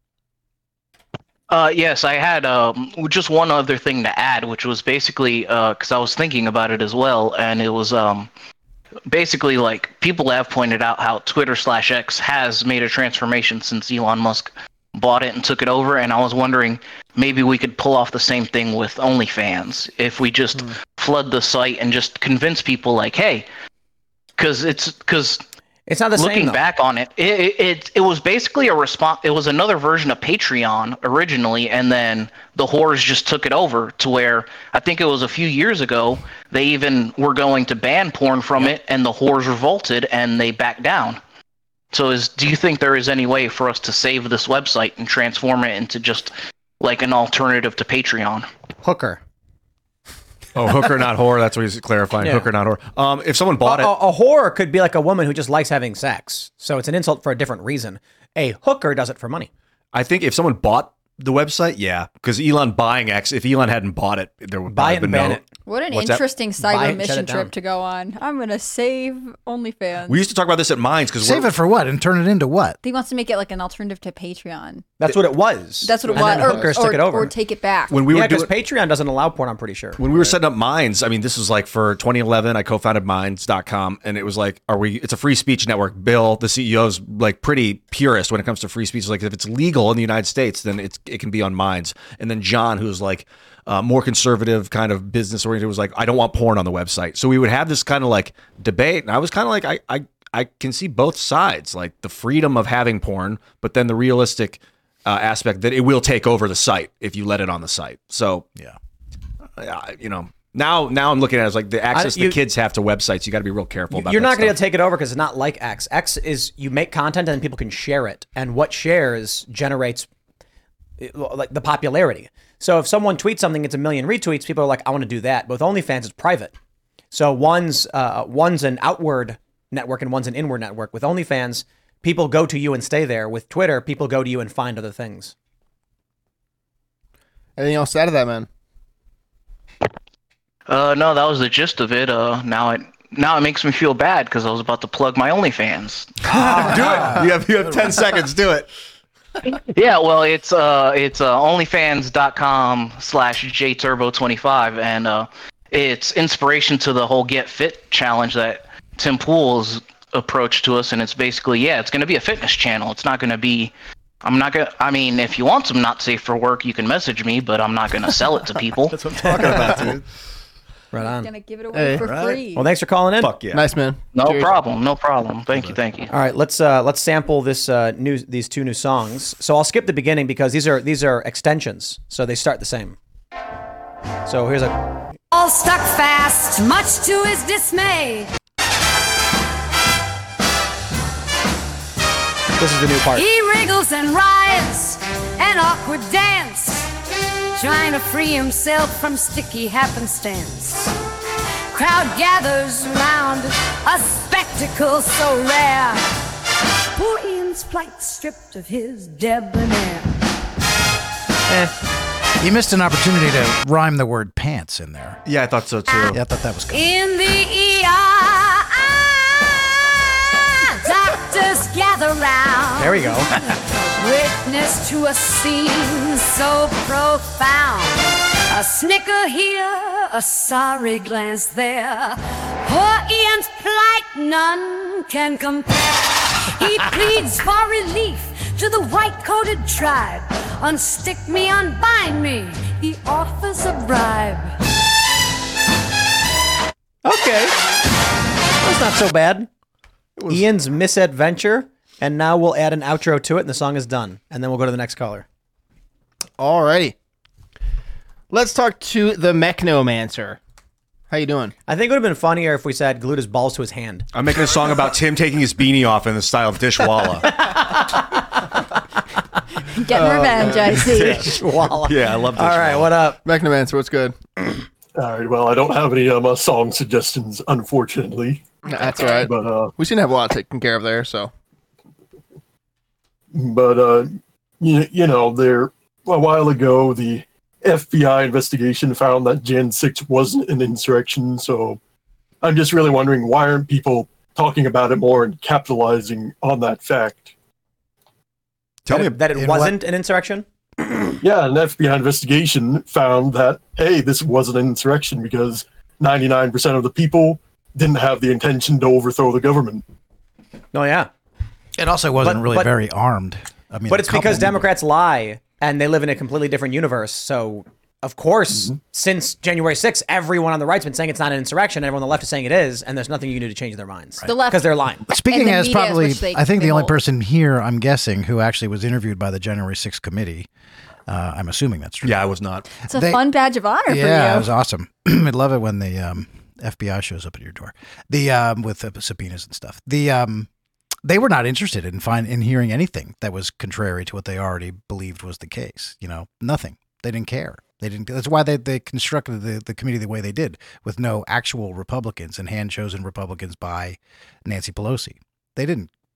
Yes, I had just one other thing to add, which was basically because I was thinking about it as well, and it was basically like people have pointed out how Twitter/X has made a transformation since Elon Musk bought it and took it over, and I was wondering maybe we could pull off the same thing with OnlyFans if we just flood the site and just convince people like, hey, because it's not the same. Looking back on it, it was basically a response. It was another version of Patreon originally, and then the whores just took it over to where I think it was a few years ago they even were going to ban porn from it, and the whores revolted and they backed down. So do you think there is any way for us to save this website and transform it into just like an alternative to Patreon? Hooker. Oh, hooker, not whore. That's what he's clarifying. Yeah. Hooker, not whore. If someone bought it, a whore could be like a woman who just likes having sex. So it's an insult for a different reason. A hooker does it for money. I think if someone bought The website, yeah, because Elon buying X. If Elon hadn't bought it, there would Buy have it been and ban no. it. What an What's that? interesting Buy it cyber and shut mission it down. trip to go on. I'm gonna save OnlyFans. We used to talk about this at Minds because Save it for what and turn it into what? He wants to make it like an alternative to Patreon. That's what it was. That's what it And was. then hookers took it over. Or take it back. when we were because doing, Patreon doesn't allow porn, I'm pretty sure. when we were setting up Minds, I mean, this was like for 2011. I co-founded Minds.com, and it was like, it's a free speech network. Bill, the CEO, is like pretty purist when it comes to free speech. Like, if it's legal in the United States, then it can be on Minds. And then John, who's like more conservative, kind of business oriented, was like, I don't want porn on the website. So we would have this kind of like debate, and I was kind of like, I can see both sides, like the freedom of having porn, but then the realistic aspect that it will take over the site if you let it on the site. So Yeah. Now I'm looking at it as like the access the kids have to websites. You got to be real careful about. You're that not going to stuff. take it over because it's not like X. X is you make content and then people can share it, and what shares generates like the popularity. So if someone tweets something, it's a million retweets. People are like, I want to do that. But with OnlyFans, it's private. So one's an outward network and one's an inward network. With OnlyFans, people go to you and stay there. With Twitter, people go to you and find other things. Anything else out of that, man? No, that was the gist of it. Now it makes me feel bad because I was about to plug my OnlyFans. Do it. You have 10 seconds. Do it. Yeah, well, it's onlyfans.com/jturbo25, and it's inspiration to the whole Get Fit challenge that Tim Pool's approach to us, and it's basically, it's going to be a fitness channel. It's not going to be, I mean, if you want some not safe for work, you can message me, but I'm not going to sell it to people. That's what I'm talking about, dude. Right on. Gonna give it away for free. Well, thanks for calling in. Fuck yeah. Nice, man. No Cheers. problem. Thank you. All right, let's sample these two new songs. So I'll skip the beginning because these are extensions, so they start the same. So here's a All stuck fast, much to his dismay. this is the new part. He wriggles and writhes, an awkward dance, trying to free himself from sticky happenstance. Crowd gathers round, a spectacle so rare. Poor Ian's plight stripped of his debonair. You missed an opportunity to rhyme the word pants in there. Yeah, I thought so too. Yeah, I thought that was good. In the ER, doctors gather round. There we go. Witness to a scene so profound. A snicker here, a sorry glance there. Poor Ian's plight none can compare. He pleads for relief to the white-coated tribe. Unstick me, unbind me, he offers a bribe. Okay, that's not so bad. Ian's misadventure, and now we'll add an outro to it, and the song is done, and then we'll go to the next caller. Alrighty. Let's talk to the Mechnomancer. How you doing? I think it would have been funnier if we said glued his balls to his hand. I'm making a song about Tim taking his beanie off in the style of Dishwalla. Getting revenge, I see. Dishwalla. Yeah, I love All right, what up? Mechnomancer, what's good? All right. Well, I don't have any song suggestions, unfortunately. That's all right. But we seem to have a lot taken care of there, so. But you know, there a while ago, the FBI investigation found that Jan 6 wasn't an insurrection. So I'm just really wondering, why aren't people talking about it more and capitalizing on that fact? Tell me that it wasn't an insurrection? Yeah, an FBI investigation found that, hey, this wasn't an insurrection because 99% of the people didn't have the intention to overthrow the government. No, yeah. It also wasn't really very armed. I mean, but it's because Democrats lie and they live in a completely different universe. So, of course, since January 6th, everyone on the right's been saying it's not an insurrection. Everyone on the left is saying it is, and there's nothing you can do to change their minds. The left- because they're lying. Speaking as media is probably, which they- I think they the only hold. person here, I'm guessing, who actually was interviewed by the January 6th committee. I'm assuming that's true. Yeah, I was not. It's a fun badge of honor for you. Yeah, it was awesome. I'd love it when the FBI shows up at your door. With the subpoenas and stuff. They were not interested in hearing anything that was contrary to what they already believed was the case. You know, nothing. They didn't care. They didn't. That's why they constructed the committee the way they did, with no actual Republicans and hand chosen Republicans by Nancy Pelosi. They didn't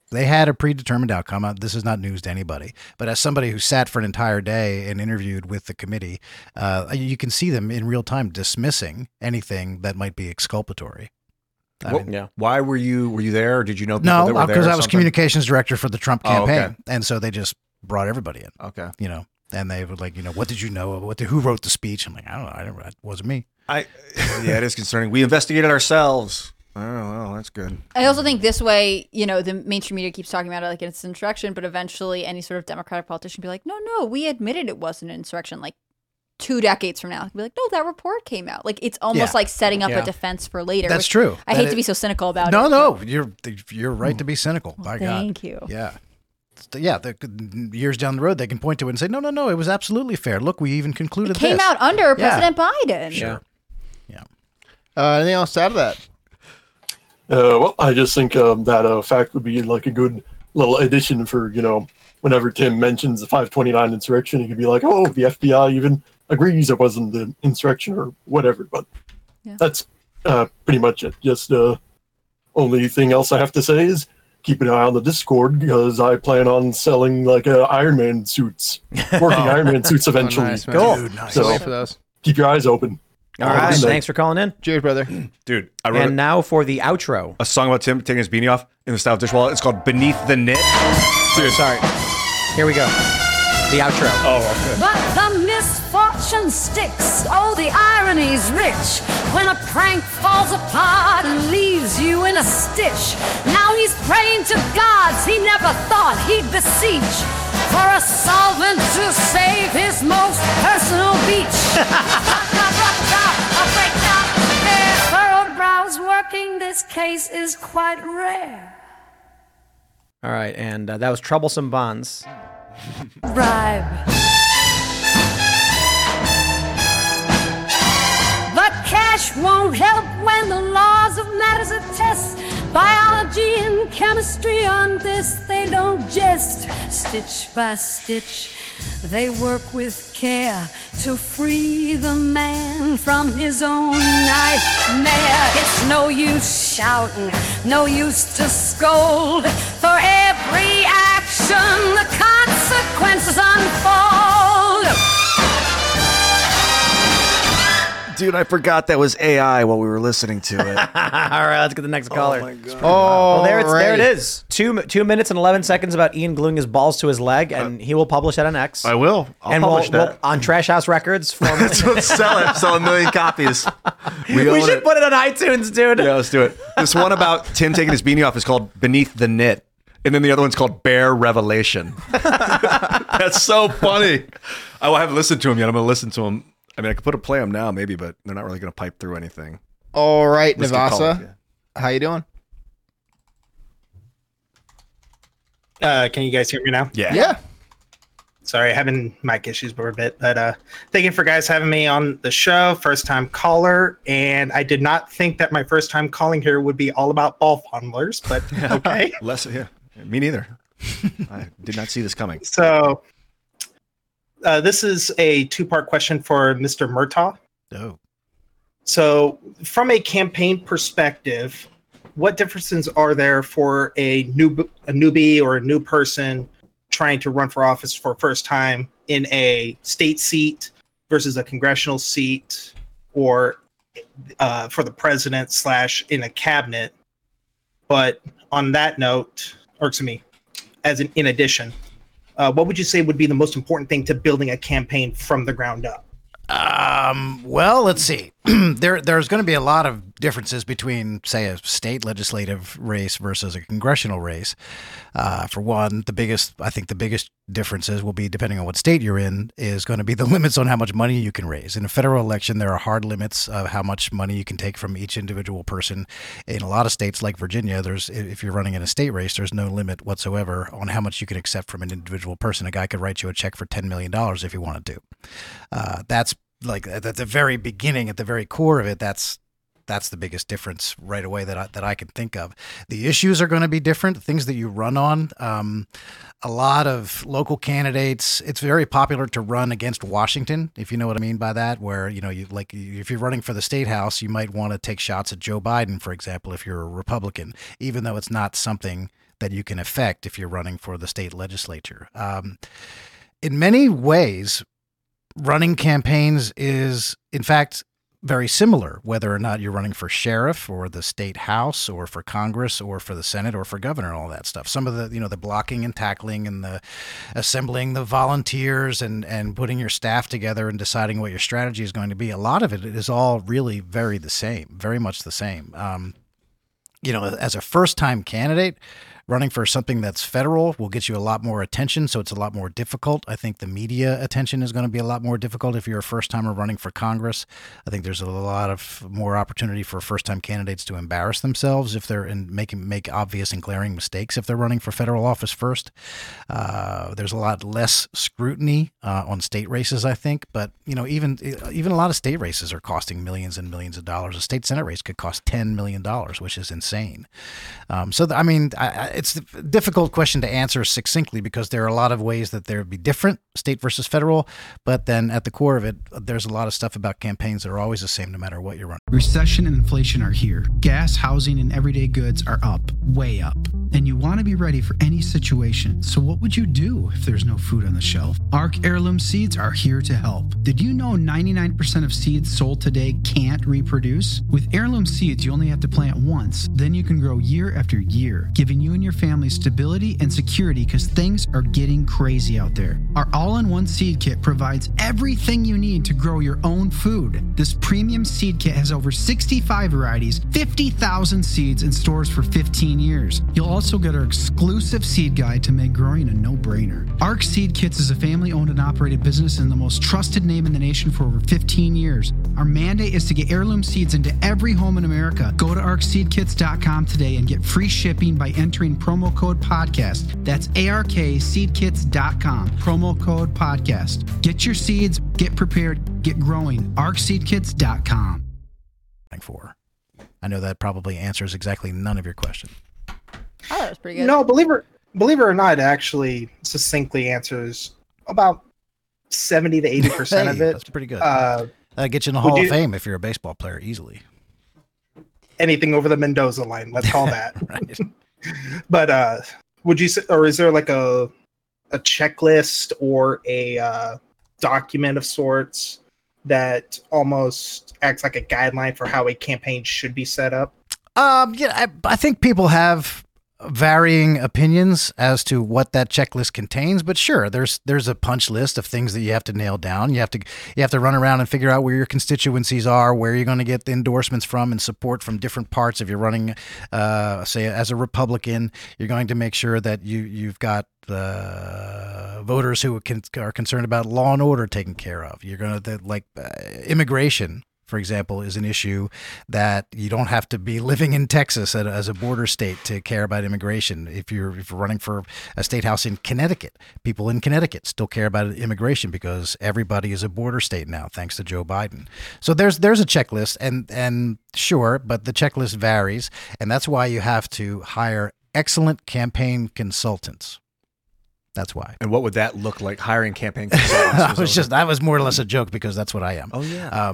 They had a predetermined outcome. This is not news to anybody. But as somebody who sat for an entire day and interviewed with the committee, you can see them in real time dismissing anything that might be exculpatory. Why were you there? Or did you know people that No, were there? because or I was something? communications director for the Trump campaign. okay. And so they just brought everybody in. Okay. You know, and they would like, what did you know? Who wrote the speech? I'm like, I don't know. It wasn't me. Yeah, it is concerning. We investigated ourselves. Oh, well, that's good. I also think this way, the mainstream media keeps talking about it like it's an insurrection, but eventually any sort of Democratic politician be like, no, we admitted it wasn't an insurrection. Like 2 decades from now, be like, no, that report came out. Like it's almost like setting up a defense for later. That's true. I hate to be so cynical about it. No, you're right to be cynical. By God. Thank you. Yeah. Yeah, years down the road, they can point to it and say, no, it was absolutely fair. Look, we even concluded It came out under President Biden. Sure. Anything else to add to that? Well, I just think that fact would be like a good little addition for, whenever Tim mentions the 529 insurrection, he could be like, oh, the FBI even agrees it wasn't the insurrection or whatever. But that's pretty much it. Just only thing else I have to say is keep an eye on the Discord because I plan on selling like Iron Man suits, working Iron Man suits eventually. Nice, man. Cool. Dude, nice. So Wait for those. keep your eyes open. All right. Thanks for calling in. Cheers, brother. Dude, I wrote And now for the outro. a song about Tim taking his beanie off in the style of Dishwalla. It's called Beneath the Knit. Dude. Sorry. Here we go. The outro. Oh, okay. But the misfortune sticks, oh, the irony's rich. When a prank falls apart and leaves you in a stitch. Now he's praying to gods he never thought he'd beseech for a solvent to save his most personal beach. Furrowed brows working this case is quite rare. All right. And that was Troublesome Bonds. Bribe. But cash won't help when the laws of matters are test. Biology and chemistry on this they don't jest. Stitch by stitch, they work with care to free the man from his own nightmare. It's no use shouting, no use to scold. For every action, the consequences unfold. Dude, I forgot that was AI while we were listening to it. All right, let's get the next caller. Oh, my God. Well, there it is. 2 minutes and 11 seconds about Ian gluing his balls to his leg, and he will publish that on X. I will. I'll publish that. on Trash House Records. Let's sell it. Sell 1 million copies. We should put it on iTunes, dude. Yeah, let's do it. This one about Tim taking his beanie off is called Beneath the Knit. And then the other one's called Bear Revelation. That's so funny. I haven't listened to him yet. I'm going to listen to him. I mean, I could put a play them now, maybe, but they're not really going to pipe through anything. All right, Let's get Navasa. called, How you doing? Can you guys hear me now? Yeah. Sorry, having mic issues for a bit, but thank you for guys having me on the show. First time caller, and I did not think that my first time calling here would be all about ball fondlers, but okay. Me neither. I did not see this coming. So this is a 2-part question for Mr. Murtaugh. Oh. So from a campaign perspective, what differences are there for a newbie or a new person trying to run for office for first time in a state seat versus a congressional seat, or for the president / in a cabinet? But on that note, or excuse me, in addition, what would you say would be the most important thing to building a campaign from the ground up? Well, let's see. There's going to be a lot of differences between, say, a state legislative race versus a congressional race. For one, I think the biggest differences will be, depending on what state you're in, is going to be the limits on how much money you can raise. In a federal election, there are hard limits of how much money you can take from each individual person. In a lot of states like Virginia, if you're running in a state race, there's no limit whatsoever on how much you can accept from an individual person. A guy could write you a check for $10 million if he wanted to. That's like at the very beginning, at the very core of it, that's that's the biggest difference right away that I can think of. The issues are going to be different, things that you run on. A lot of local candidates, it's very popular to run against Washington, if you know what I mean by that, where, if you're running for the state house, you might want to take shots at Joe Biden, for example, if you're a Republican, even though it's not something that you can affect if you're running for the state legislature. In many ways, running campaigns is, in fact, very similar, whether or not you're running for sheriff or the state house or for Congress or for the Senate or for governor and all that stuff. Some of the, the blocking and tackling and the assembling the volunteers and putting your staff together and deciding what your strategy is going to be. A lot of it is all really very much the same. As a first-time candidate, running for something that's federal will get you a lot more attention, so it's a lot more difficult. I think the media attention is going to be a lot more difficult if you're a first-timer running for Congress. I think there's a lot of more opportunity for first-time candidates to embarrass themselves if they're make obvious and glaring mistakes if they're running for federal office first. There's a lot less scrutiny on state races, I think, but even a lot of state races are costing millions and millions of dollars. A state Senate race could cost $10 million, which is insane. It's a difficult question to answer succinctly because there are a lot of ways that there would be different, state versus federal, but then at the core of it, there's a lot of stuff about campaigns that are always the same no matter what you're running. Recession and inflation are here. Gas, housing, and everyday goods are up, way up. And you want to be ready for any situation. So what would you do if there's no food on the shelf? ARC Heirloom Seeds are here to help. Did you know 99% of seeds sold today can't reproduce? With Heirloom Seeds, you only have to plant once. Then you can grow year after year, giving you and your family stability and security because things are getting crazy out there. Our all-in-one seed kit provides everything you need to grow your own food. This premium seed kit has over 65 varieties, 50,000 seeds, and stores for 15 years. You'll also get our exclusive seed guide to make growing a no-brainer. ARC Seed Kits is a family-owned and operated business and the most trusted name in the nation for over 15 years. Our mandate is to get heirloom seeds into every home in America. Go to arcseedkits.com today and get free shipping by entering promo code podcast. That's ARKseedkits.com. Promo code podcast. Get your seeds, get prepared, get growing. ARCseedkits.com. I know that probably answers exactly none of your question. Oh, that was pretty good. No, believe it or not, it actually succinctly answers about 70 to 80% of it. That's pretty good. That gets you in the Hall of Fame if you're a baseball player easily. Anything over the Mendoza line, let's call that. Right. But would you say, or is there like a checklist or a document of sorts that almost acts like a guideline for how a campaign should be set up? I think people have varying opinions as to what that checklist contains, but sure, there's a punch list of things that you have to nail down. You have to run around and figure out where your constituencies are, where you're going to get the endorsements from and support from different parts. If you're running, say, as a Republican, you're going to make sure that you've got voters who are concerned about law and order taken care of. You're going to immigration, for example, is an issue that you don't have to be living in Texas as a border state to care about immigration. If you're running for a state house in Connecticut, people in Connecticut still care about immigration because everybody is a border state now, thanks to Joe Biden. So there's a checklist, and sure, but the checklist varies, and that's why you have to hire excellent campaign consultants. That's why. And what would that look like, hiring campaign consultants? That was more or less a joke because that's what I am. Oh, yeah.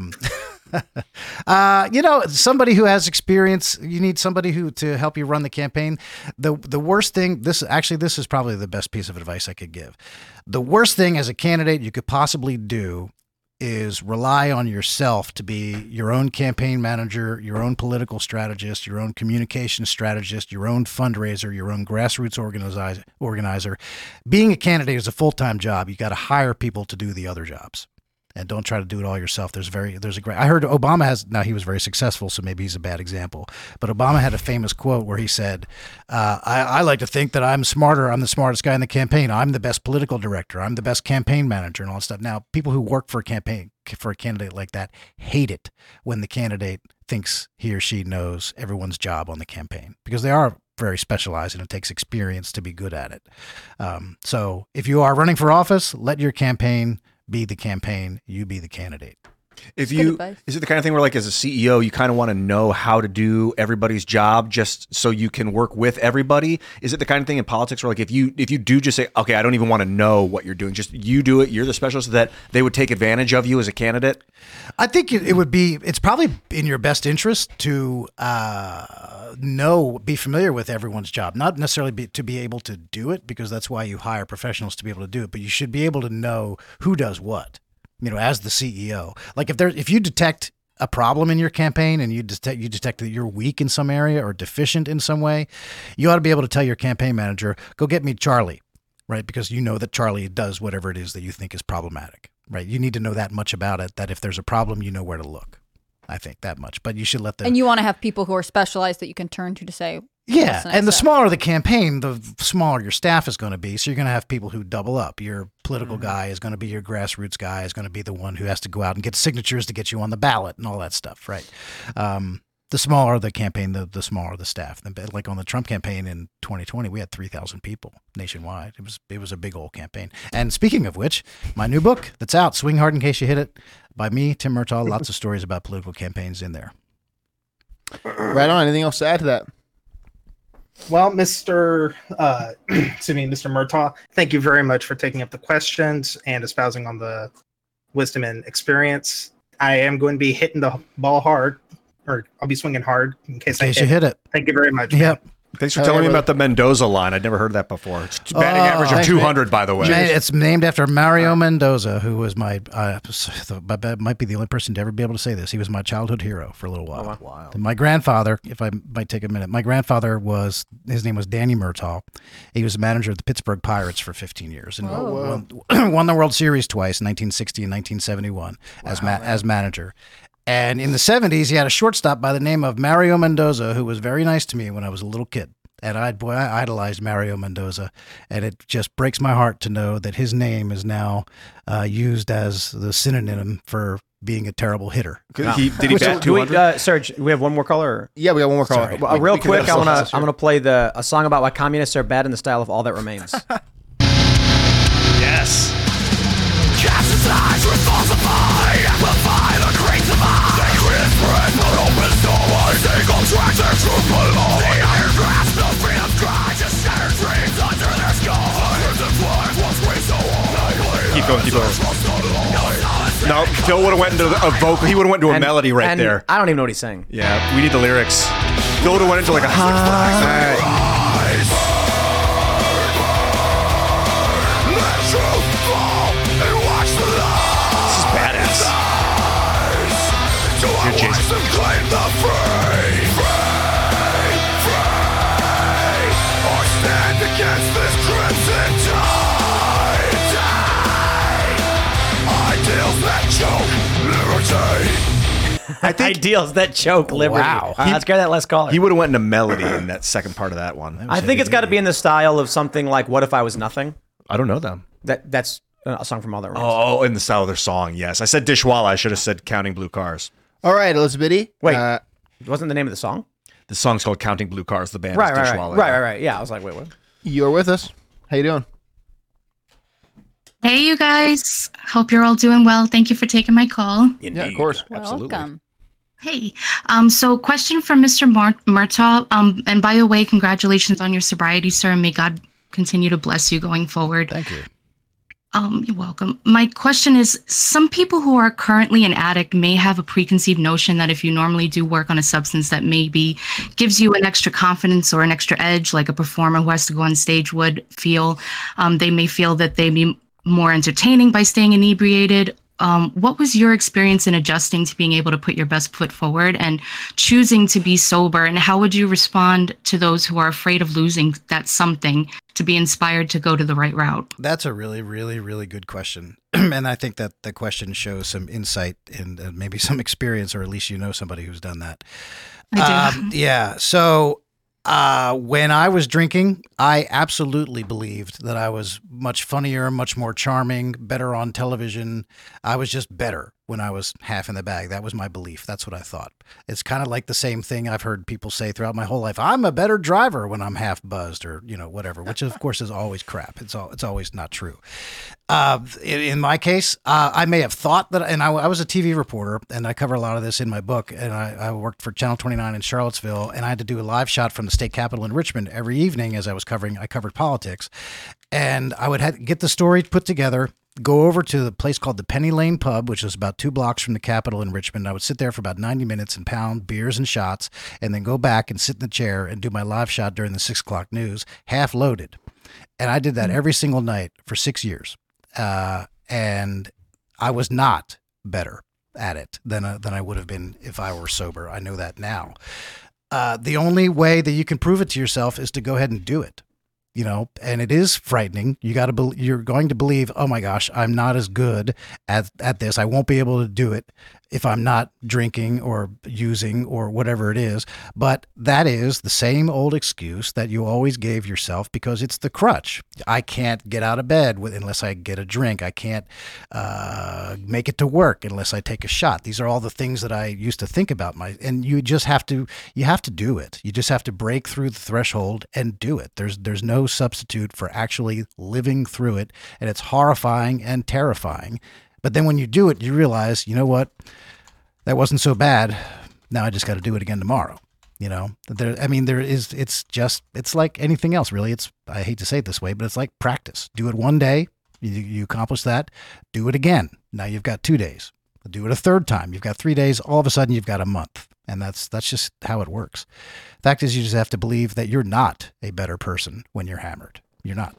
Somebody who has experience, you need somebody to help you run the campaign. The worst thing, this is probably the best piece of advice I could give. The worst thing as a candidate you could possibly do is rely on yourself to be your own campaign manager, your own political strategist, your own communication strategist, your own fundraiser, your own grassroots organizer. Being a candidate is a full-time job. You got to hire people to do the other jobs. And don't try to do it all yourself. I heard Obama now he was very successful, so maybe he's a bad example. But Obama had a famous quote where he said, I like to think that I'm smarter. I'm the smartest guy in the campaign. I'm the best political director. I'm the best campaign manager and all that stuff. Now, people who work for a candidate like that hate it when the candidate thinks he or she knows everyone's job on the campaign because they are very specialized and it takes experience to be good at it. So if you are running for office, let your campaign be the campaign, you be the candidate. If Good you advice. is it the kind of thing where, like, as a CEO, you kind of want to know how to do everybody's job just so you can work with everybody? Is it the kind of thing in politics where, like, if you do just say, okay, I don't even want to know what you're doing, just you do it, you're the specialist, that they would take advantage of you as a candidate? I think it would be. It's probably in your best interest to be familiar with everyone's job, not necessarily to be able to do it, because that's why you hire professionals to be able to do it. But you should be able to know who does what. As the CEO, like if you detect a problem in your campaign and you detect that you're weak in some area or deficient in some way, you ought to be able to tell your campaign manager, go get me Charlie, right? Because you know that Charlie does whatever it is that you think is problematic, right? You need to know that much about it, that if there's a problem, you know where to look. I think that much, but you should let them. And you want to have people who are specialized that you can turn to say, yeah, "Listen, I and the said." smaller the campaign, the smaller your staff is going to be. So you're going to have people who double up. Your political guy is going to be your grassroots guy, is going to be the one who has to go out and get signatures to get you on the ballot and all that stuff, right? The smaller the campaign, the smaller the staff. Like on the Trump campaign in 2020, we had 3,000 people nationwide. It was a big old campaign. And speaking of which, my new book that's out, Swing Hard in Case You Hit It, by me, Tim Murtaugh. Lots of stories about political campaigns in there. Right on. Anything else to add to that? Well, Mr. Murtaugh, thank you very much for taking up the questions and espousing on the wisdom and experience. I am going to be hitting the ball hard, or I'll be swinging hard in case you hit it. Thank you very much. Yep. Thanks for telling me about the Mendoza line. I'd never heard that before. It's batting average of 200, by the way. It's named after Mario Mendoza, who was my, might be the only person to ever be able to say this. He was my childhood hero for a little while. Oh, wow. And my grandfather, if I might take a minute, his name was Danny Murtaugh. He was the manager of the Pittsburgh Pirates for 15 years and won the World Series twice, 1960 and 1971, as manager. And in the 70s, he had a shortstop by the name of Mario Mendoza, who was very nice to me when I was a little kid. And I idolized Mario Mendoza. And it just breaks my heart to know that his name is now used as the synonym for being a terrible hitter. Did he bat 200? Serge, we have one more caller? Yeah, we got one more caller. Well, real quick, I'm gonna play a song about why communists are bad in the style of All That Remains. Yes. Cast will falsify, will find a great divide. Sacred spread, but open doors, they contract their truth below. The iron grasp of freedom's cry, just shattered dreams under their skull. Hundreds of lives once we so all. Keep going. No, Phil would have went into a vocal. He would have went into a melody right there. I don't even know what he's saying. Yeah, we need the lyrics. Phil would have went into like a high. You're Jason. Claim the free, or stand against this crimson tide. Ideals that choke liberty. I think Ideals that choke liberty. Wow. Let's get that last caller. He would have went into melody in that second part of that one. I think it's got to be in the style of something like "What If I Was Nothing." I don't know them. That's a song from All That Remains. Oh, in the style of their song, yes. I said Dishwalla. I should have said Counting Blue Cars. All right, Elizabeth. Wait, wasn't the name of the song? The song's called Counting Blue Cars. The band Right. is Dishwalla. Right. Yeah, I was like, wait, what? You're with us. How you doing? Hey, you guys. Hope you're all doing well. Thank you for taking my call. Yeah, of course. Absolutely. Welcome. Hey, so question for Mr. Murtaugh. And by the way, congratulations on your sobriety, sir. And may God continue to bless you going forward. Thank you. You're welcome. My question is, some people who are currently an addict may have a preconceived notion that if you normally do work on a substance that maybe gives you an extra confidence or an extra edge, like a performer who has to go on stage would feel, they may feel that they'd be more entertaining by staying inebriated. What was your experience in adjusting to being able to put your best foot forward and choosing to be sober? And how would you respond to those who are afraid of losing that something to be inspired to go to the right route? That's a really, really, really good question. And I think that the question shows some insight and maybe some experience, or at least you know somebody who's done that. I do. Yeah. So when I was drinking, I absolutely believed that I was much funnier, much more charming, better on television. I was just better. when I was half in the bag. That was my belief. That's what I thought. It's kind of like the same thing I've heard people say throughout my whole life. I'm a better driver when I'm half buzzed, or whatever, which of course is always crap. It's always not true. In my case, I may have thought that, and I was a TV reporter, and I cover a lot of this in my book, and I worked for Channel 29 in Charlottesville, and I had to do a live shot from the state capitol in Richmond every evening as I covered politics, and I would get the story put together, go over to the place called the Penny Lane Pub, which is about 2 blocks from the Capitol in Richmond. I would sit there for about 90 minutes and pound beers and shots, and then go back and sit in the chair and do my live shot during the 6 o'clock news, half loaded. And I did that every single night for 6 years. And I was not better at it than I would have been if I were sober. I know that now. The only way that you can prove it to yourself is to go ahead and do it. And it is frightening. You're going to believe, oh my gosh, I'm not as good at this. I won't be able to do it if I'm not drinking or using or whatever it is. But that is the same old excuse that you always gave yourself, because it's the crutch. I can't get out of bed unless I get a drink. I can't make it to work unless I take a shot. These are all the things that I used to think about. And you just have to do it. You just have to break through the threshold and do it. There's no substitute for actually living through it. And it's horrifying and terrifying. But then when you do it, you realize, you know what? That wasn't so bad. Now I just got to do it again tomorrow. It's like anything else, really. I hate to say it this way, but it's like practice. Do it one day. You accomplish that. Do it again. Now you've got 2 days. Do it a third time. You've got 3 days. All of a sudden you've got a month. And that's just how it works. Fact is, you just have to believe that you're not a better person when you're hammered. You're not.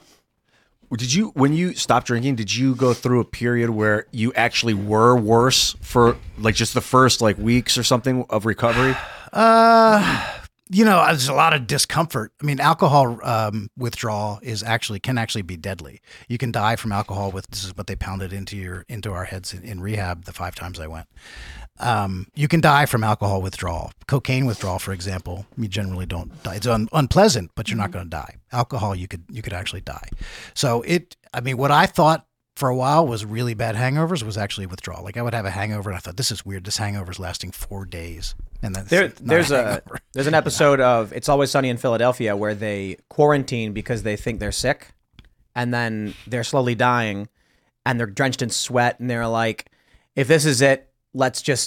When you stopped drinking, did you go through a period where you actually were worse for like just the first like weeks or something of recovery? There's a lot of discomfort. I mean, alcohol withdrawal can actually be deadly. You can die from alcohol this is what they pounded into our heads in rehab the 5 times I went. You can die from alcohol withdrawal. Cocaine withdrawal, for example, you generally don't die. It's unpleasant, but you're not going to die. Alcohol, you could actually die. So what I thought for a while was really bad hangovers was actually withdrawal. Like I would have a hangover and I thought, this is weird. This hangover is lasting 4 days. And then there's an episode of It's Always Sunny in Philadelphia where they quarantine because they think they're sick, and then they're slowly dying and they're drenched in sweat, and they're like, if this is it, let's just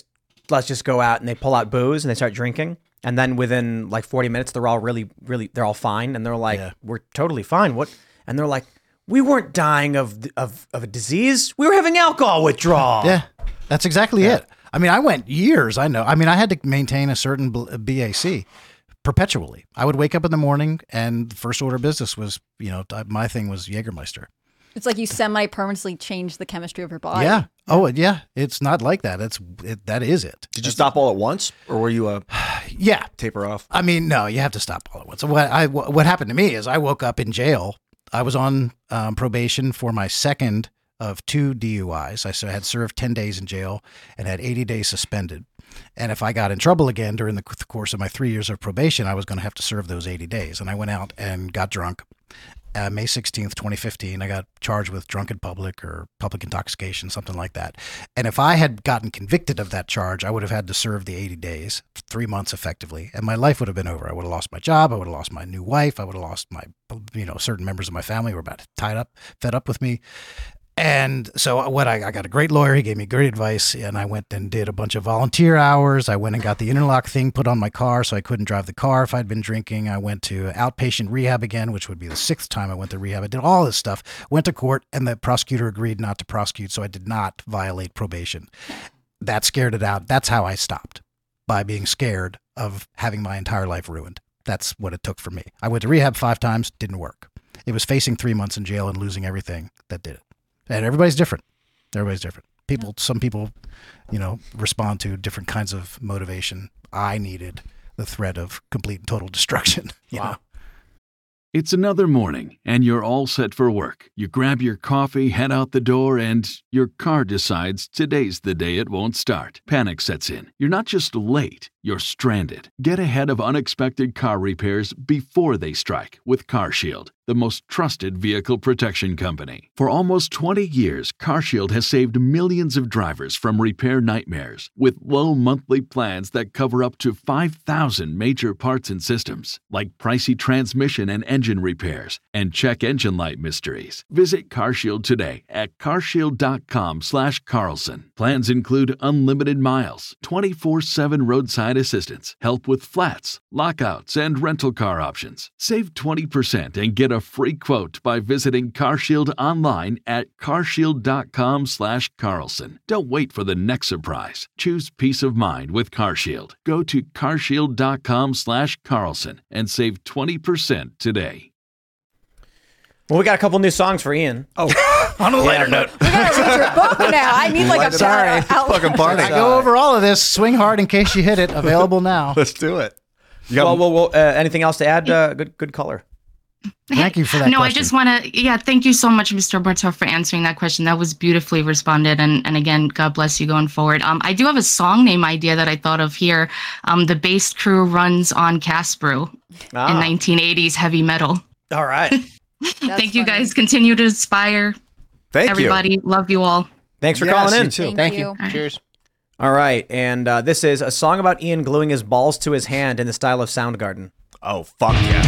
go out, and they pull out booze and they start drinking. And then within like 40 minutes, they're all really, they're all fine. And they're like, we're totally fine. What? And they're like, we weren't dying of a disease. We were having alcohol withdrawal. Yeah, that's exactly it. I mean, I went years. I know. I mean, I had to maintain a certain BAC perpetually. I would wake up in the morning and the first order of business was, my thing was Jägermeister. It's like you semi-permanently change the chemistry of your body. Yeah. Oh, yeah. It's not like that. That is it. Did you stop all at once, or were you taper off? I mean, no, you have to stop all at once. So what happened to me is I woke up in jail. I was on probation for my second of 2 DUIs. I had served 10 days in jail and had 80 days suspended. And if I got in trouble again during the course of my 3 years of probation, I was going to have to serve those 80 days. And I went out and got drunk. May 16th, 2015, I got charged with drunken public or public intoxication, something like that. And if I had gotten convicted of that charge, I would have had to serve the 80 days, 3 months effectively, and my life would have been over. I would have lost my job. I would have lost my new wife. I would have lost my, certain members of my family were about fed up with me. And so I got a great lawyer. He gave me great advice, and I went and did a bunch of volunteer hours. I went and got the interlock thing put on my car so I couldn't drive the car if I'd been drinking. I went to outpatient rehab again, which would be the 6th time I went to rehab. I did all this stuff, went to court, and the prosecutor agreed not to prosecute, so I did not violate probation. That scared it out. That's how I stopped, by being scared of having my entire life ruined. That's what it took for me. I went to rehab 5 times, didn't work. It was facing 3 months in jail and losing everything that did it. And everybody's different. Some people, respond to different kinds of motivation. I needed the threat of complete and total destruction. You know? It's another morning, and you're all set for work. You grab your coffee, head out the door, and your car decides today's the day it won't start. Panic sets in. You're not just late, you're stranded. Get ahead of unexpected car repairs before they strike with CarShield. the most trusted vehicle protection company. For almost 20 years, CarShield has saved millions of drivers from repair nightmares with low monthly plans that cover up to 5,000 major parts and systems, like pricey transmission and engine repairs and check engine light mysteries. Visit CarShield today at carshield.com/Carlson. Plans include unlimited miles, 24/7 roadside assistance, help with flats, lockouts, and rental car options. Save 20% and get a free quote by visiting CarShield online at carshield.com/Carlson. Don't wait for the next surprise. Choose peace of mind with CarShield. Go to carshield.com/Carlson and save 20% today. Well, we got a couple new songs for Ian. Oh, on a lighter note. We gotta read your book now. I need like a Sorry. Fucking party. I go over all of this. Swing hard in case you hit it. Available now. Let's do it. Well, anything else to add? Good color. Thank you for that. No, question. I just want to, thank you so much, Mr. Berto, for answering that question. That was beautifully responded. And again, God bless you going forward. I do have a song name idea that I thought of here. The bass crew runs on Casbrew in 1980s heavy metal. All right. Thank you guys. Continue to inspire everybody. Love you all. Thanks for calling in. You too. Thank you. Cheers. All right. And this is a song about Ian gluing his balls to his hand in the style of Soundgarden. Oh, fuck yeah.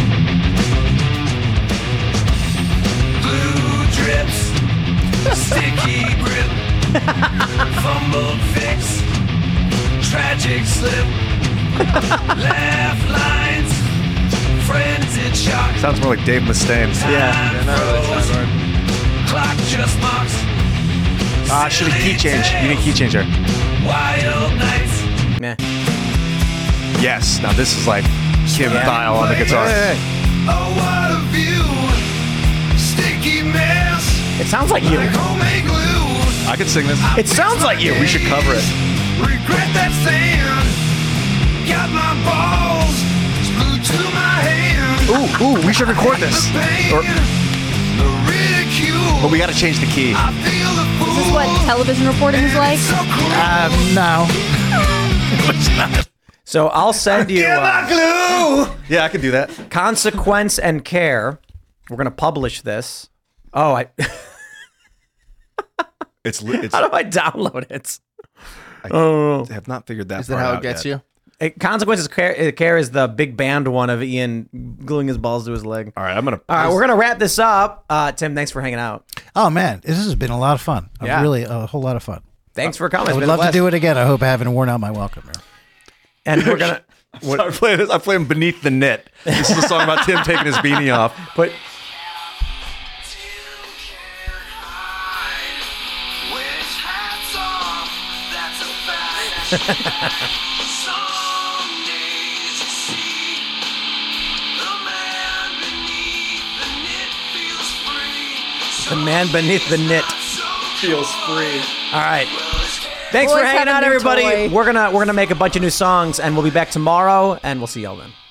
Blue drips, sticky grip, fumbled fix, tragic slip, laugh lines, frenzied shock. Sounds more like Dave Mustaine. Clock just marks. Should have key change. You need key changer. Wild nights. Nah. Yes. Now this is like Kim Dial on the guitar. Oh, what a view. Sticky mess. It sounds like you. Like homemade glue. I could sing this. It sounds like you. We should cover it. Regret that sand. Got my balls glued to my hand. Ooh, we should record this. But we got to change the key. Is this what television reporting is like? No. So I'll send you Yeah, I can do that. Consequence and Care. We're going to publish this. Oh, It's how do I download it? I have not figured that. Is that how it gets you? Consequences Care is the big band one of Ian gluing his balls to his leg. All right, we're gonna wrap this up. Tim, thanks for hanging out. Oh man, this has been a lot of fun. Yeah. Really, a whole lot of fun. Thanks for coming. I would love to do it again. I hope I haven't worn out my welcome here. And we're gonna. I'm playing this. I'm playing Beneath the Knit. This is a song about Tim taking his beanie off. But the man beneath the knit feels free. All right. Thanks Boys for hanging have a out, new everybody. toy. We're gonna make a bunch of new songs, and we'll be back tomorrow, and we'll see y'all then.